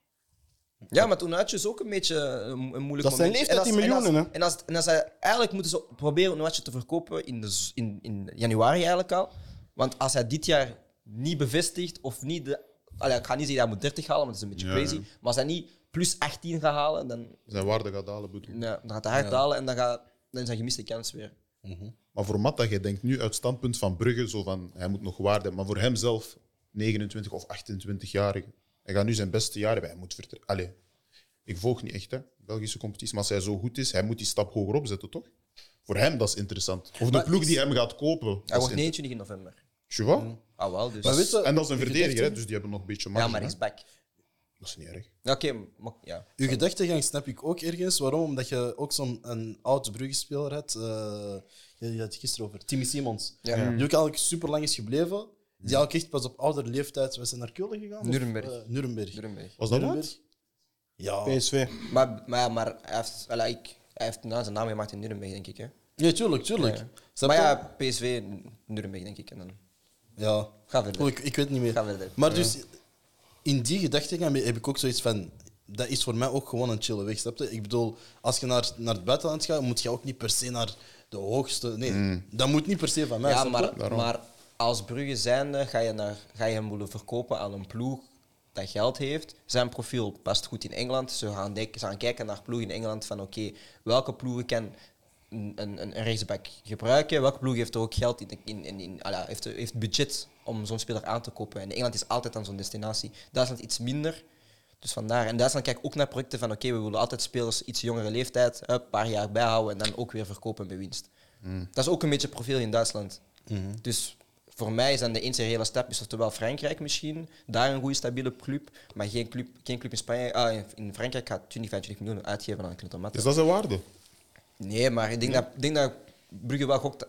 Ja, maar toen had je ook een beetje een moeilijk Dat zijn moment. leeftijd die miljoenen, hè? En als hij, eigenlijk moeten ze proberen een watje te verkopen in januari eigenlijk al. Want als hij dit jaar niet bevestigt of niet... ik ga niet zeggen dat hij moet 30 halen, want dat is een beetje Ja, crazy. ja. Maar als hij niet plus 18 gaat halen, dan, Zijn waarde gaat dalen, bedoel. dan gaat hij hard dalen en dan is hij gemiste kans weer. Maar voor Matta, je denkt nu uit het standpunt van Brugge, zo van, hij moet nog waarde hebben. Maar voor hemzelf, 29 of 28-jarige, hij gaat nu zijn beste jaar hebben. Hij moet vertrekken. Allee, ik volg niet echt, hè, Belgische competitie. Maar als hij zo goed is, hij moet die stap hoger opzetten, toch? Voor hem, dat is interessant. Of de Maar ploeg die hem gaat kopen. Hij dat is wordt 29 in november. Tu vois? Ah, wel, dus. Maar weet je, En dat is een uw verdediger, hè, gedachten- dus die hebben nog een beetje ja, marge. maar hè. is back. Dat is niet erg. Oké, maar ja. Uw gedachtegang snap ik ook ergens. Waarom? Omdat je ook zo'n oud Brugge-speler had. Je had het gisteren over Timmy Simons. Ja. Die ook eigenlijk super lang is gebleven. Die ook echt pas op oudere leeftijd was naar Keulen gegaan. of, Nuremberg. Nuremberg. Nuremberg. Was dat Nuremberg. wat? Ja. PSV. Maar hij heeft zijn naam gemaakt in Nuremberg, denk ik. Hè? Nee, tuurlijk. Ja. Snap Maar je? ja, PSV, Nuremberg, denk ik. En dan Ja. ga verder. Ik weet niet meer. Ga verder. Maar dus, in die gedachtegang heb ik ook zoiets van... Dat is voor mij ook gewoon een chille weg, snap je? Ik bedoel, als je naar het buitenland gaat, moet je ook niet per se naar de hoogste... Nee, dat moet niet per se van mij, Ja, snap je? maar als Brugge zijnde ga je hem willen verkopen aan een ploeg dat geld heeft. Zijn profiel past goed in Engeland. Ze gaan kijken naar ploeg in Engeland van oké, welke ploegen kan een rechtsback gebruiken? Welke ploeg heeft er ook geld heeft budget om zo'n speler aan te kopen? En Engeland is altijd aan zo'n destinatie. Duitsland iets minder. Dus vandaar. En Duitsland kijkt ook naar projecten van oké, we willen altijd spelers iets jongere leeftijd, een paar jaar bijhouden en dan ook weer verkopen bij winst. Dat is ook een beetje het profiel in Duitsland. Dus voor mij is dan de enige reële stap is oftewel Frankrijk misschien, daar een goede stabiele club, maar geen club in Spanje. In Frankrijk gaat 20, 25 miljoen uitgeven aan Clinton Matta. Is dat zijn waarde? Nee, maar ik denk dat Brugge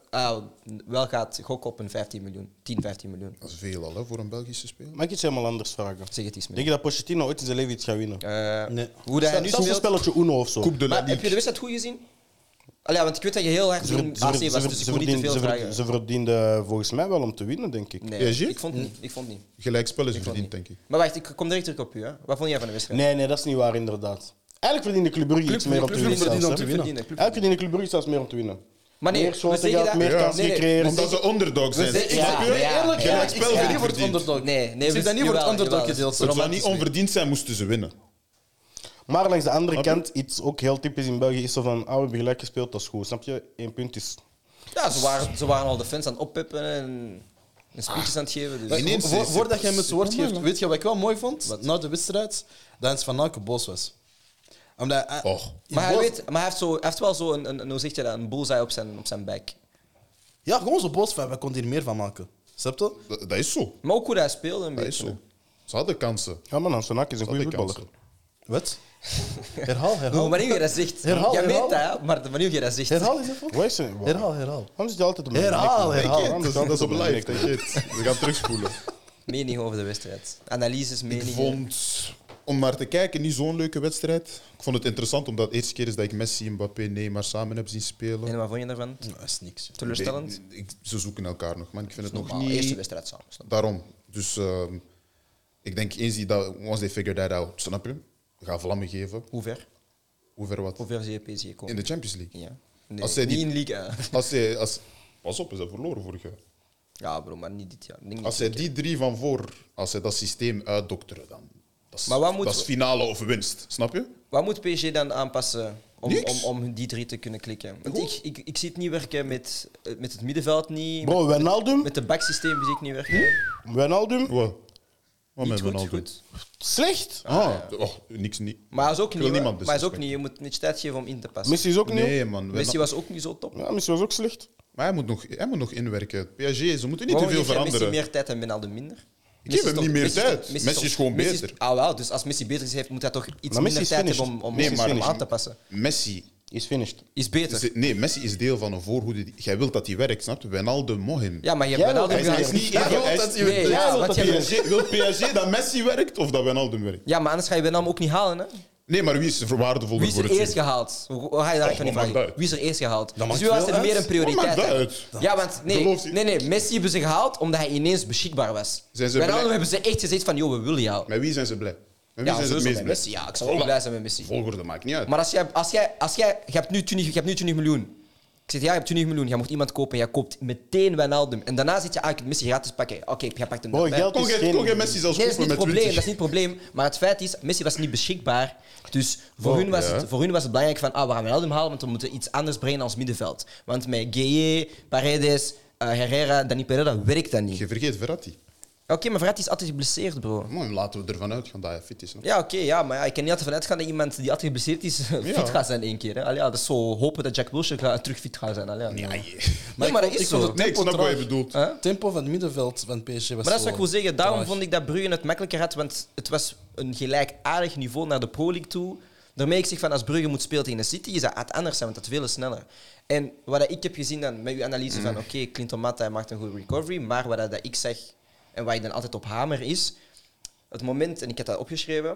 wel gaat gokken op een 15 miljoen, 10, 15 miljoen. Dat is veel al, hè, voor een Belgische speler. Mag ik iets helemaal anders vragen? Zeg het iets Denk meer. je dat Pochettino ooit in zijn leven iets gaat winnen? Nee. Hoe dat hij nu Zelfs een speelt. spelletje Uno of zo. Coupe de la Maar heb je Ligue. de wedstrijd goed gezien? Ja, want ik weet dat je heel hard in AC was, dus ik moet niet te veel vragen. Ze verdienden volgens mij wel om te winnen, denk ik. Nee, PSG? ik vond het niet. Ik vond het niet. Gelijkspel is Ik vond verdiend, niet. denk ik. Maar wacht, ik kom direct terug op u. Hè. Wat vond jij van de wedstrijd? Nee, dat is niet waar, inderdaad. Eigenlijk verdiende Club Brugge iets meer om te winnen. verdiende zelfs, om hè. te winnen. Eigenlijk verdiende Club Brugge zelfs meer om te winnen. Maar nee, Meer we schoten zeggen gehad, dat... meer kansen gecreëerd. Omdat ze underdog zijn. zeggen- Snap ja, je? ja. Eerlijk, Gelijk ik spel zeg dat niet verdiend. voor het underdog. Nee, Ik zeg dat niet voor het jawel, underdog jawel. gedeelte. Het zou niet romantisch mee. onverdiend zijn, moesten ze winnen. Maar langs de andere Snap je? kant, iets ook heel typisch in België is zo van, we hebben gelijk gespeeld, dat is goed. Snap je? 1 punt is... Ja, ze waren al de fans aan het oppippen en speeches aan het geven. Dus. Ineens- Voordat jij me het woord geeft, weet je wat ik wel mooi vond? Na de wedstrijd, dat Hans van Aken boos was. Omdat hij... Och. Maar hij, boos- hij heeft wel zo hoe zeg je dat, een bullseye op zijn back. Ja, gewoon zo boos van, wij konden hier meer van maken. Snap je? Dat is zo. Maar ook hoe hij speelde een Dat is beetje. zo. Ze hadden kansen. Ja man, Hans van Ack is een Ze goede hadden voetballer. kansen. Wat? Herhaal. De manier hoe je dat zegt. Herhaal, Jij herhaal. weet dat, hè, maar de manier hoe je dat zegt. Herhaal is even. Wat is het? Herhaal. Waarom zit je altijd op mijn Herhaal, nek? herhaal. Dat is op live, denk je. We gaan terugspoelen. Mening over de wedstrijd. Analyses, Ik meningen. vond, om naar te kijken, niet zo'n leuke wedstrijd. Ik vond het interessant, omdat het de eerste keer is dat ik Messi, Mbappé, Neymar samen heb zien spelen. En wat vond je daarvan? Dat is niks. Teleurstellend? Ze zoeken elkaar nog, man. Ik vind het nog Normaal, niet... eerste wedstrijd samen. snap je? Daarom. Dus ik denk eens die dat, once they figure that out, snap je? Ga vlammen geven. Hoe ver? Hoe ver wat? Hoe ver zie je PSG komen? In de Champions League. Ja. Nee, Als zij niet die- in Ligue 1. Pas op, is dat verloren vorig jaar. Ja, bro, maar niet dit jaar. Ik denk niet Als zij zeker. die drie van voor, als zij dat systeem uitdokteren, dan dat is, Maar wat moet- dat is finale of winst. Snap je? Wat moet PSG dan aanpassen Niks. om die drie te kunnen klikken? Want ik zie het niet werken met het middenveld niet. Bro, Wijnaldum? Met de backsysteem zie ik niet werken. Wijnaldum? Wat? Wat Niet met goed, Ronaldo? goed. Slecht? Niks niet. Maar hij is ook Ik niet, wil hè. niemand Maar hij is ook disrespecten. niet. Je moet niet tijd geven om in te passen. Messi is ook niet. Nee, man. Messi was ook niet zo top. Ja, Messi was ook slecht. Maar hij moet nog inwerken. PSG, ze moeten niet Waarom te veel geef jij Messi veranderen. meer tijd en Wijnaldum minder? Ik geef hem niet meer tijd. Messi is gewoon Messi beter. Wel, dus als Messi beter is, moet hij toch iets Maar Messi minder is tijd finished. hebben om Nee, maar- om aan te passen. Messi Is finished. Is beter. Nee, Messi is deel van een voorhoede. Jij wilt dat hij werkt, snap je? Wijnaldum mag hem. Ja, maar je hebt Jij wil Wijnaldum dat gehaald. Hij is niet Jij even- wilt hij dat is- hij- Nee, Jij ja, wilt wat dat jij hij- Wil PSG dat Messi werkt of dat Wijnaldum werkt? Ja, maar anders ga je Wijnaldum ook niet halen, hè? Nee, maar wie is waardevol Wie is voor er het eerst team? gehaald? Hoe ga je daar Oh, kan niet wat maakt vragen? dat Wie is er eerst gehaald? Dus maakt wie was veel er meer uit. een prioriteit? Wat maakt dat hè? uit? Ja, want Geloof je? nee, Messi hebben ze gehaald omdat hij ineens beschikbaar was. Zijn ze Wijnaldum blij? hebben ze echt gezegd van, joh, we willen jou. Met wie zijn ze blij? Met wie Ja, zijn ze het sowieso meest met blij? Messi. Ja, ik zou ook blij zijn met Messi. Volgorde maakt niet uit. Maar je hebt nu 20 miljoen. Ik zeg, ja, je hebt 20 miljoen. Je mocht iemand kopen en jij koopt meteen Wijnaldum. En daarna zit je eigenlijk Messi gratis pakken. Oké, jij pakt hem Bro, erbij. geld Kon is jij geen... Messi zelfs Nee, dat is kopen niet het met probleem. 20? Dat is niet het probleem. Maar het feit is, Messi was niet beschikbaar. Dus voor hun was het belangrijk van, we gaan Wijnaldum halen, want we moeten iets anders brengen als middenveld. Want met Gueye, Paredes, Herrera, Dani Pereira werkt dat niet. Je vergeet Verratti. Oké, maar Verratti is altijd geblesseerd, bro. Man, laten we ervan uitgaan dat hij fit is. Ja, oké, ja, maar ja, ik kan niet altijd vanuit gaan dat iemand die altijd geblesseerd is fit gaat zijn één keer. Hè. Allee, ja, dat is zo hopen dat Jack Wilshere terug fit gaat zijn. Allee, ja. Nee, maar dat is zo. Nee, ik snap wat je bedoelt. Huh? Het tempo van het middenveld van PSG was Maar dat is wat ik zo wil zeggen. Daarom traag. vond ik dat Brugge het makkelijker had, want het was een gelijkaardig niveau naar de Pro League toe. Daarmee ik zeg van als Brugge moet spelen tegen de City, is dat het anders zijn, want dat is veel sneller. En wat ik heb gezien dan met uw analyse van oké, Clinton Mata maakt een goede recovery, maar wat dat ik zeg en waar ik dan altijd op hamer is, het moment, en ik heb dat opgeschreven,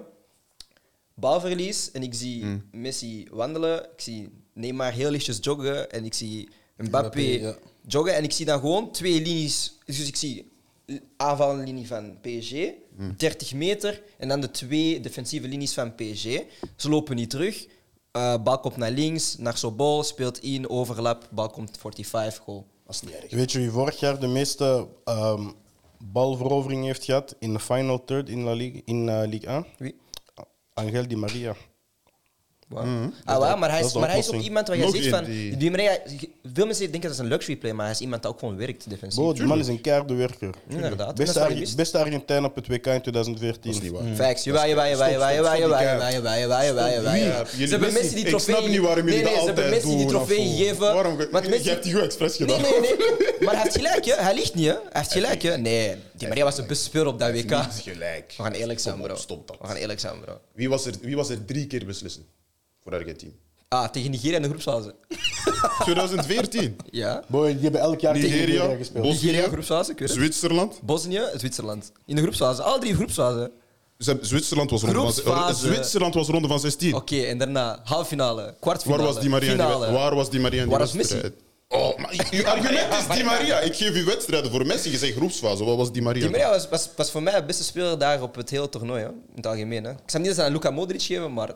balverlies en ik zie Messi wandelen, ik zie Neymar heel lichtjes joggen en ik zie Mbappé ja. joggen en ik zie dan gewoon twee linies. Dus ik zie aanvallende linie van PSG, 30 meter en dan de twee defensieve linies van PSG. Ze lopen niet terug. Bal komt naar links, naar Sobol, speelt in, overlap, bal komt 45, goal. Dat is niet erg. Weet je wie vorig jaar de meeste balverovering heeft gehad in de final third in Ligue 1? Wie? Angel Di Maria. Wow. Maar hij dat is, is de maar hij is ook oplossing. iemand waar je Nog zegt één van... die- Die Maria, veel mensen denken dat is een luxury play, maar hij is iemand dat ook gewoon werkt defensief. Bro, die man is een keiharde werker. Inderdaad. Dat is Beste, wat je mist. beste Argentijn op het WK in 2014. Dat is niet waar. Facts. Jawel. Ze hebben Messi die Ik trofee... snap niet waarom jullie dat ze hebben altijd Messi die doen, trofee of zo. gegeven. Waarom? Want Je Messi... hebt die goed expres gedaan. Nee. Maar hij heeft gelijk, hè. Hij ligt niet, hè. Hij heeft gelijk, hè. Nee, die Maria was de beste speler op dat WK. Niet gelijk. We gaan eerlijk zijn, Kom op, bro. stop dat. We gaan eerlijk zijn, bro. Wie was er 3 keer beslissen voor Argentinië? Tegen Nigeria in de groepsfase. 2014. Ja. Bro, die hebben elk jaar tegen Nigeria, Nigeria gespeeld. Bosnië, Nigeria groepsfase, ik weet het. Zwitserland. Bosnië, Zwitserland. In de groepsfase. Alle drie groepsfase. Zwitserland was ronde van, Groepsfase. Zwitserland was ronde van 16. Oké, en daarna halffinale, kwartfinale, Waar was Di Maria in die finale. Waar was Di Maria in die Waar was Messi? wedstrijd? Oh, maar uw argument is Di Maria. Ik geef u wedstrijden voor Messi. Je zegt groepsfase. Wat was Di Maria? Di Maria was voor mij de beste speler daar op het hele toernooi, hè? In het algemeen. Hè? Ik zou niet eens aan Luka Modric geven, maar...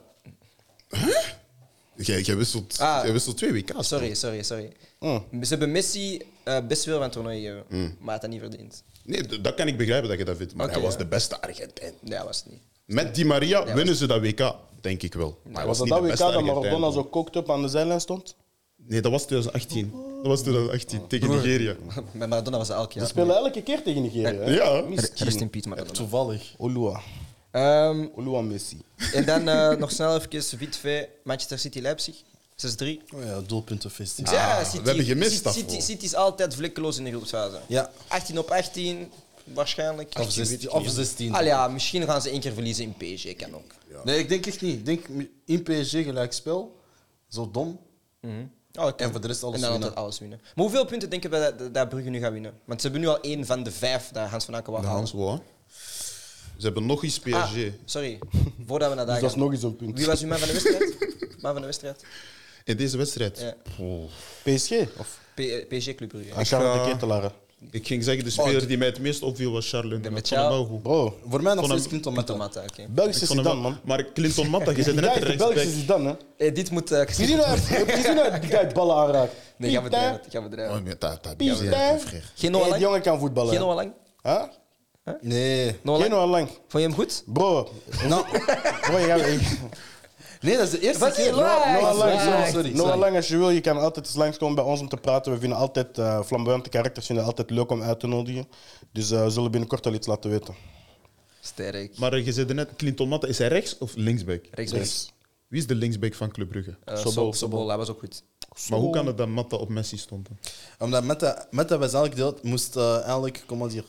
Jij wisselt, jij wisselt 2 WK's. Sorry. Ze hebben Messi beste speler van het toernooi gegeven, maar hij had dat niet verdiend. Nee, dat kan ik begrijpen dat je dat vindt. Maar Oké, hij was ja. de beste Argentijn. Nee, dat was het niet. Met Di Maria winnen ze dat WK, denk ik wel. Maar hij Was dat niet dat de WK beste dat Maradona Argentijn. zo kookt op aan de zijlijn stond? Nee, dat was 2018. Dat was 2018 tegen Nigeria. Met Maradona was het elk jaar. Ze spelen elke keer tegen Nigeria. hè? Ja. Rest in peace, Maradona. Toevallig. Olua. Ehm, Olua Messi. en dan nog snel even, vite fait, Manchester City-Leipzig. 6-3. Oh ja, doelpuntenfestival. Ja, City, we hebben gemist City daarvoor. is altijd vlekkeloos in de groepsfase. Ja. 18 op 18. waarschijnlijk. Of 16. Of 16. Ja, misschien gaan ze 1 keer verliezen in PSG, kan ook. Nee, ik denk echt niet. Ik denk in PSG gelijkspel. Zo dom. En voor de rest alles En dan winnen. altijd alles winnen. Maar hoeveel punten denken we dat Brugge nu gaat winnen? Want ze hebben nu al 1 van de 5 dat Hans van Aken wil De halen. Hans wou. Ze hebben nog eens PSG. Sorry, voordat we naar daar Dus dat is gaan. nog eens een punt. Wie was uw man van de wedstrijd? Man van de wedstrijd? In deze wedstrijd. Ja. PSG? Of PSG Club Brugge. aan Charles de Ketelaar? Ik ging zeggen, de speler die mij het meest opviel was Charles. Ik met vond hem jou. wel goed. Bro, Voor mij nog Van steeds hem- Clinton Mata. Mata, oké. Belgische Ik vond hem Zidane, wel- man. Maar Clinton Matta, je zit Die net guy de is de Belgische rechtsback. Zidane, hè? Dit moet... Zie je nou die guy ballen aanraakt? Nee, ga bedrijven. Ga bedrijven. Oh, mais t'as Putain. bien fait, frère. Geen Noah Hey, Lang? die jongen kan voetballen. Geen Noah Lang? Huh? Nee. Noah Geen Lang? Noah Lang. Vond je hem goed? Bro, Nou, bro, je gaat... nee, dat is de eerste Wat keer. is Lang? Noah Lang, Lang. Sorry. Noah Lang, als je wil, je kan altijd eens langskomen bij ons om te praten. We vinden altijd flamboyante karakters, vinden het altijd leuk om uit te nodigen. Dus we zullen binnenkort al iets laten weten. Sterk. Maar je zei net, Clinton Matta, is hij rechts of linksback? Rechtsback. Wie is de linksback van Club Brugge? Sobol, hij was ook goed. Maar hoe kan het dat Matta op Messi stond? Omdat Meta was eigenlijk deel, moest eigenlijk, kom maar hier,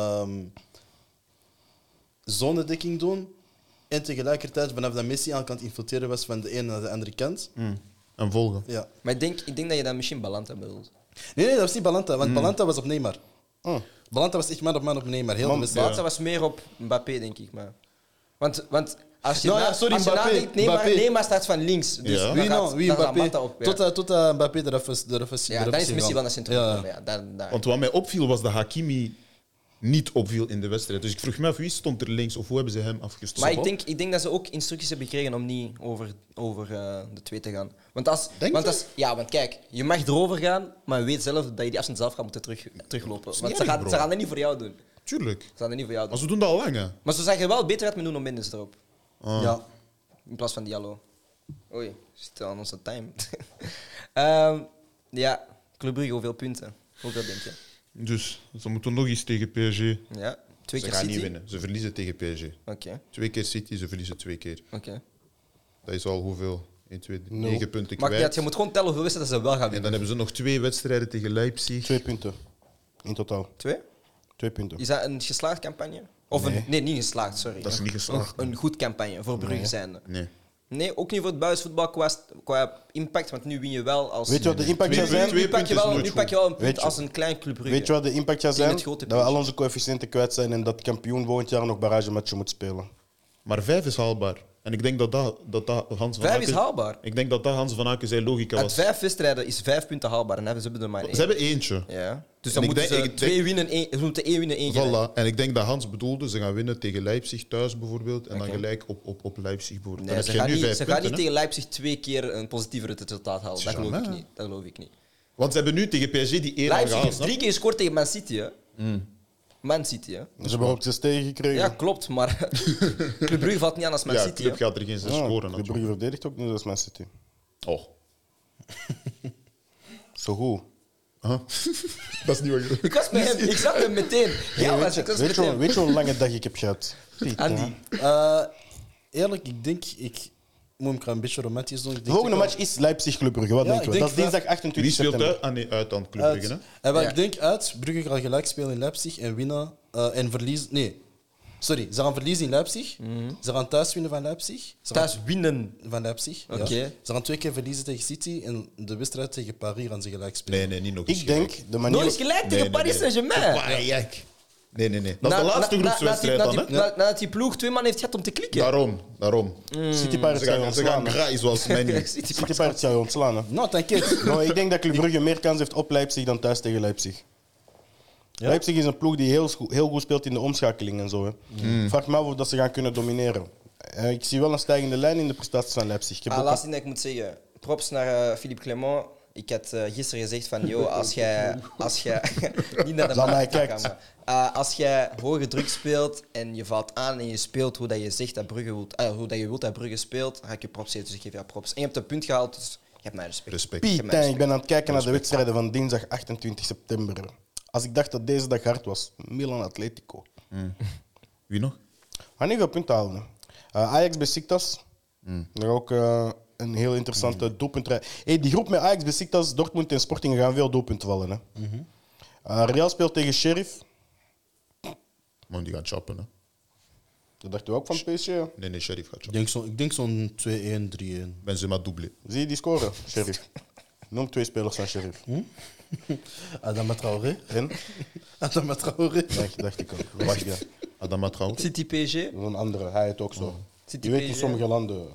zonedekking doen. En tegelijkertijd, vanaf dat Messi aan het infiltreren was van de ene naar de andere kant. En volgen. Ja. Maar ik denk dat je dan misschien Balanta bedoelt. Nee, dat was niet Balanta, want Balanta was op Neymar. Balanta was echt man op Neymar, heel de Man, wedstrijd. Balanta was meer op Mbappé, denk ik. Maar. Want als je, Nou ja, sorry, als je Mbappé. nadenkt, Mbappé. Neymar staat van links. Dus Ja. dan Wie gaat- nou? Wie dan gaat Mbappé? Mata op, ja. Tot Mbappé eraf is. Ja, dan is Messi wel naar centrum Ja. gekomen. Ja, daar. Want wat mij opviel was dat Hakimi niet opviel in de wedstrijd. Dus ik vroeg me af, wie stond er links of hoe hebben ze hem afgestopt? Maar ik denk dat ze ook instructies hebben gekregen om niet over de 2 te gaan. Want want kijk, je mag erover gaan, maar je weet zelf dat je die afstand zelf gaat moeten teruglopen. Want niet ze erg, gaan bro. dat niet voor jou doen. Tuurlijk. Ze gaan dat niet voor jou Maar doen. ze doen dat al lang, hè? Maar ze zeggen wel beter uit met Nuno Mendes erop. Ja. In plaats van Diallo. Oei, we zitten aan onze time. Ja, Club Brugge, hoeveel punten? Hoeveel denk je? Dus ze moeten nog eens tegen PSG. Ja, 2 Ze keer gaan City. niet winnen. Ze verliezen tegen PSG. Oké, 2 keer City, ze verliezen 2 keer. oké. Dat is al hoeveel? 1, 2, 9 punten Maar kwijt. je moet gewoon tellen hoeveel wedstrijden ze wel gaan En winnen. dan hebben ze nog 2 wedstrijden tegen Leipzig. 2 punten. In totaal. 2? 2 punten. Is dat een geslaagd campagne? Of nee, niet geslaagd, sorry. Dat is niet geslaagd. Een goed campagne voor Brugge zijnde. Nee. Nee, ook niet voor het buitenvoetbal qua impact, want nu win je wel als... Weet je wat de impact Twee gaat zijn? punten. Nu pak je is wel, nooit nu pak je wel een punt Weet je- als een klein Club Brugge. Weet je wat de impact gaat Tegen zijn? het grote Dat we al PSG. onze coëfficiënten kwijt zijn en dat kampioen volgend jaar nog barragematchen moet spelen. Maar 5 is haalbaar. En ik denk dat Hans van 5 Aken... is haalbaar. Ik denk dat Hans van Aken zijn logica Uit was. 5 wedstrijden is 5 punten haalbaar en ze hebben er maar 1. Ze hebben eentje. Ja. Dus En dan ik moeten denk- ze ik 2 denk- winnen, ze moeten 1 winnen, 1 gelijk. Voilà. En ik denk dat Hans bedoelde, ze gaan winnen tegen Leipzig thuis bijvoorbeeld. En dan Oké. gelijk op Leipzig bijvoorbeeld. Nee, dan ze heb gaan je nu niet, 5 ze gaan punten. niet hè. tegen Leipzig 2 keer een positiever resultaat halen. Dat geloof ik Jamais, niet. Dat geloof ik niet. Want ze hebben nu tegen PSG die 1 al Leipzig gehaald. heeft snap 3 je? keer gescoord tegen Man City, hè? Man City, hè? Ze hebben ook 6 tegengekregen. Ja, klopt, maar Club Brugge valt niet aan als Man Ja, City. Club hè. gaat er geen 6 Ja, scoren de natuurlijk. Brugge verdedigt ook niet als Man City. Oh. Zo goed. Huh? Dat is niet wat je... Ik was met hem, ik zag hem meteen. Ja, weet, ik was je, met hem. weet je hoe lange dag ik heb gehad? Andy. Eerlijk, ik denk, ik moet hem een beetje romantisch doen. Ik De denk volgende toch match is Leipzig-Club Brugge. Wat Ja, denk je? ik denk Dat is dinsdag Wie 28 speelt september. uit? Ah nee, uit aan Club wel Brugge, hè? uit. En Ja. ik denk uit, Brugge gaat gelijk spelen in Leipzig en winnen en verliezen. Nee, sorry, ze gaan verliezen in Leipzig. Ze gaan thuis winnen van Leipzig. Ze gaan- Thuis winnen. van Leipzig. ja. Oké. Ze gaan 2 keer verliezen tegen City en de wedstrijd tegen Paris gaan ze gelijk spelen. Nee, niet nog eens Ik denk de manier... Nog eens gelijk tegen Paris Saint-Germain. Nee. Dat is de laatste groepswedstrijd dan, hè? Nadat die ploeg 2 man heeft gehad om te klikken. Daarom. City Pirates Ze zou je gaan ontslaan. hè. graaien zoals Menu. City City Pirates zou je ontslaan. hè. Nou, t'inquiète. Nou, ik denk dat Club Brugge meer kans heeft op Leipzig dan thuis tegen Leipzig. Leipzig is een ploeg die heel goed speelt in de omschakeling en zo. Hè. Vraag me af of dat ze gaan kunnen domineren. Ik zie wel een stijgende lijn in de prestaties van Leipzig. Ik heb ook Laatste ding dat ik moet zeggen. Props naar Philippe Clement. Ik had gisteren gezegd van, yo, als jij niet naar de Zal mij markt kijkt. kan, maar, als jij hoge druk speelt en je valt aan en je speelt hoe dat je zegt dat Brugge wilt, hoe dat je wilt dat Brugge speelt, dan ga ik je props geven, dus ik geef jou props. En je hebt een punt gehaald, dus je hebt mij respect. Respect. Je hebt mij Piet, ik ben aan het kijken naar de wedstrijden van dinsdag 28 september. Als ik dacht dat deze dag hard was, Milan Atletico. Wie nog? Maar niet veel punten halen. Ajax Besiktas. Nog ook een heel interessante doelpuntrij. Hey, die groep met Ajax Besiktas, Dortmund en Sporting gaan veel doelpunten vallen. Hè. Real speelt tegen Sheriff. Man, die gaat choppen, hè. Dat dachten we ook van PSG. Ja. Nee, Sheriff gaat choppen. Ik denk zo'n 2-1, 3-1. Benzema doublé. Zie je die scoren, Sheriff? Noem 2 spelers van Sheriff. Adama Traoré. En? Adama Traoré. Dacht ik ook. Wacht, ja. Adama Traoré. City PSG. Een andere, hij het ook zo. Zit Je die weet in PSG? sommige landen.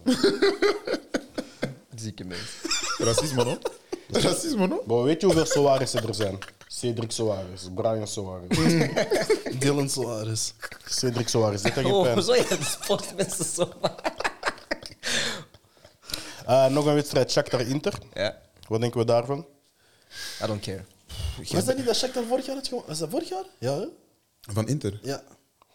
Zieke mens. Racisme, no? Racisme, no? Bro, weet je hoeveel Soaressen er zijn? Cedric Soares, Brian Soares. Dylan Soares. Cedric Soares, dit heb je Oh, pijn. zo je de sportmensen zo. Nog een wedstrijd, Shakhtar-Inter. Ja, Wat denken we daarvan? I don't care. Was dat niet dat Shakhtar vorig jaar had gewonnen? Was dat vorig jaar? Ja, hè? Van Inter. Ja.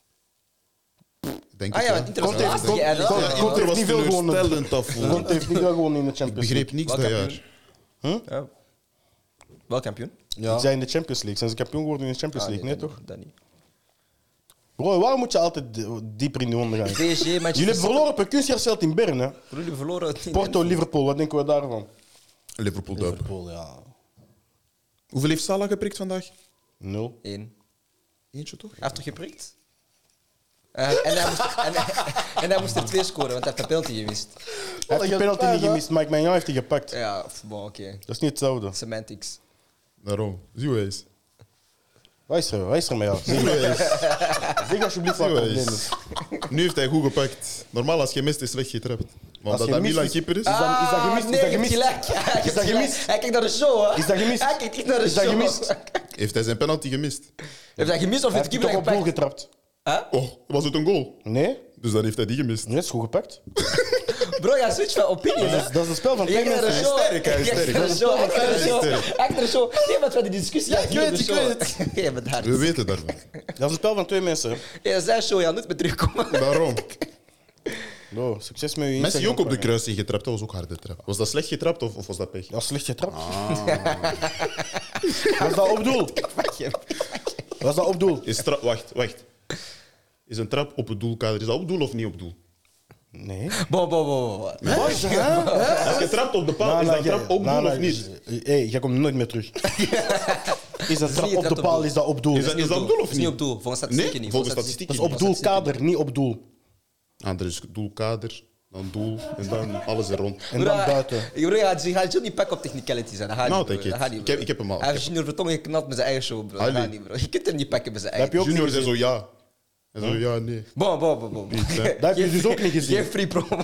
Denk Ah ik ja, wel. want Inter was Conte- laatste Conte- geëindigd. Conte- Ja. Conte- Inter was niet veel gewonnen. teleurstellend af. Conte heeft niet wel gewonnen in de Ik Champions begreep League. niks Welk dat jaar. kampioen? Ja. Wel kampioen? Ja. Ik zei in de Champions League. Zijn ze kampioen geworden in de Champions League? Nee, dat toch? niet, dat niet. Bro, waarom moet je altijd dieper in de ronde gaan? PSG, Manchester Jullie hebben verloren op een kunstgrasveld in Bern, hè? Bro, jullie verloren het niet. Porto, Liverpool, wat denken we daarvan? Liverpool dub. Liverpool, ja. Hoeveel heeft Salah geprikt vandaag? 0. 1. Eentje toch? Hij heeft toch geprikt? En hij moest er 2 scoren, want hij heeft de penalty gemist. Hij heeft de penalty niet gemist, Mike Maignan heeft die gepakt. Ja, bon, oké. Dat is niet hetzelfde. Semantics. Daarom. Zie hoe hij is. Wat is er met jou? Zeg alsjeblieft wat Zie het hoe hij probleem is. is. Nu heeft hij goed gepakt. Normaal als je mist is slecht getrapt. Maar Als omdat je dat mist Milan is- keeper is... Is dat gemist? Nee, Is dat je hebt gemist? gelijk. Ja, je hebt dat gelijk. gemist? Hij kijkt naar de show, hè? Is dat gemist? Hij kijkt echt naar de Is dat show. gemist? Heeft hij zijn penalty gemist? Heeft hij gemist of Hij heeft heeft de toch keeper op doel gepakt? getrapt? Oh, was het een goal? Nee? Dus dan heeft hij die gemist. Nee, het is goed gepakt. Bro, ja, switch van opinie, hè? Dat is een spel van Je twee kijkt naar de mensen. show. sterk, hij is Je kijkt sterk. naar de show. Hij kijkt naar de show. Hij is Hij kijkt naar de show. Nee, want we hadden die discussie. Ja, ik weet het, ik weet Ja, maar daar We is. weten daarvan. Dat is een spel van twee mensen. Ja, dat is zijn show, ja, nooit meer terugkomen. Daarom. Bro, succes met je Messi ook op de Instagram. kruising getrapt. Dat was ook harde trap. Was dat slecht getrapt of was dat pech? Dat is slecht getrapt. Was dat op doel? Was dat op doel? Wacht. Is een trap op het doelkader, is dat op doel of niet op doel? Nee. Bo. Als je trapt op de paal, is dat trap op doel of niet? Hé, jij komt nooit meer terug. Is dat trap niet op trap de op paal, doel. is dat op doel? Is dat op doel of Is niet op doel, volgens statistieken Nee, niet. volgens statistieken Dat is op doelkader, niet op doel. Ah, er is doelkader, dan doel en dan alles er rond. En dan buiten. Bro, ja, je gaat je niet pakken op technicalities. hè. Dat gaat Nou, niet, bro. take it. Dat gaat niet, bro. Ik heb hem al. Hij heeft Junior Vertongen geknald met zijn eigen show, bro. Dat Ali. gaat niet, bro. Je kunt hem niet pakken met zijn Dat heb eigen. je ook Junior niet zei gezien. zo ja. Hij zei zo ja, nee. Bon. Dat heb je dus ook niet gezien. Geen free promo.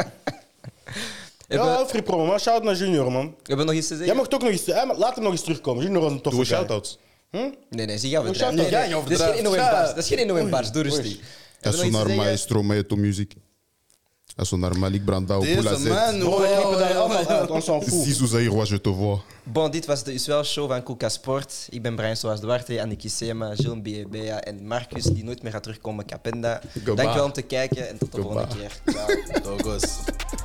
Ja, free promo, maar shout naar Junior, man. We hebben nog iets te Jij zeggen? mocht ook nog eens... Laat hem nog eens terugkomen. Junior was een toffe Doe guy. shout-outs. Nee, zie je shout-out. overdrijven. Ja, je Dat is geen overdrijft. inno en bars. Dat is geen inno en bars. Doe rustig. É Hebben we nog iets te sonar zeggen? maestro Maeto Music. É sonar Malik Brandao Deze Pula Z. man, Bro, we knippen daar allemaal uit, on s'en fout. Si Zouzaï Roi, je te vois. Bon, dit was de Uswel Show van Kuka Sport. Ik ben Brian Soas Duarte, Anneke Sema, Gilles Biebea en Marcus, die nooit meer gaat terugkomen, Capenda. Goodbye. Dankjewel om te kijken en tot de volgende Goodbye. keer. Ciao. Dogos.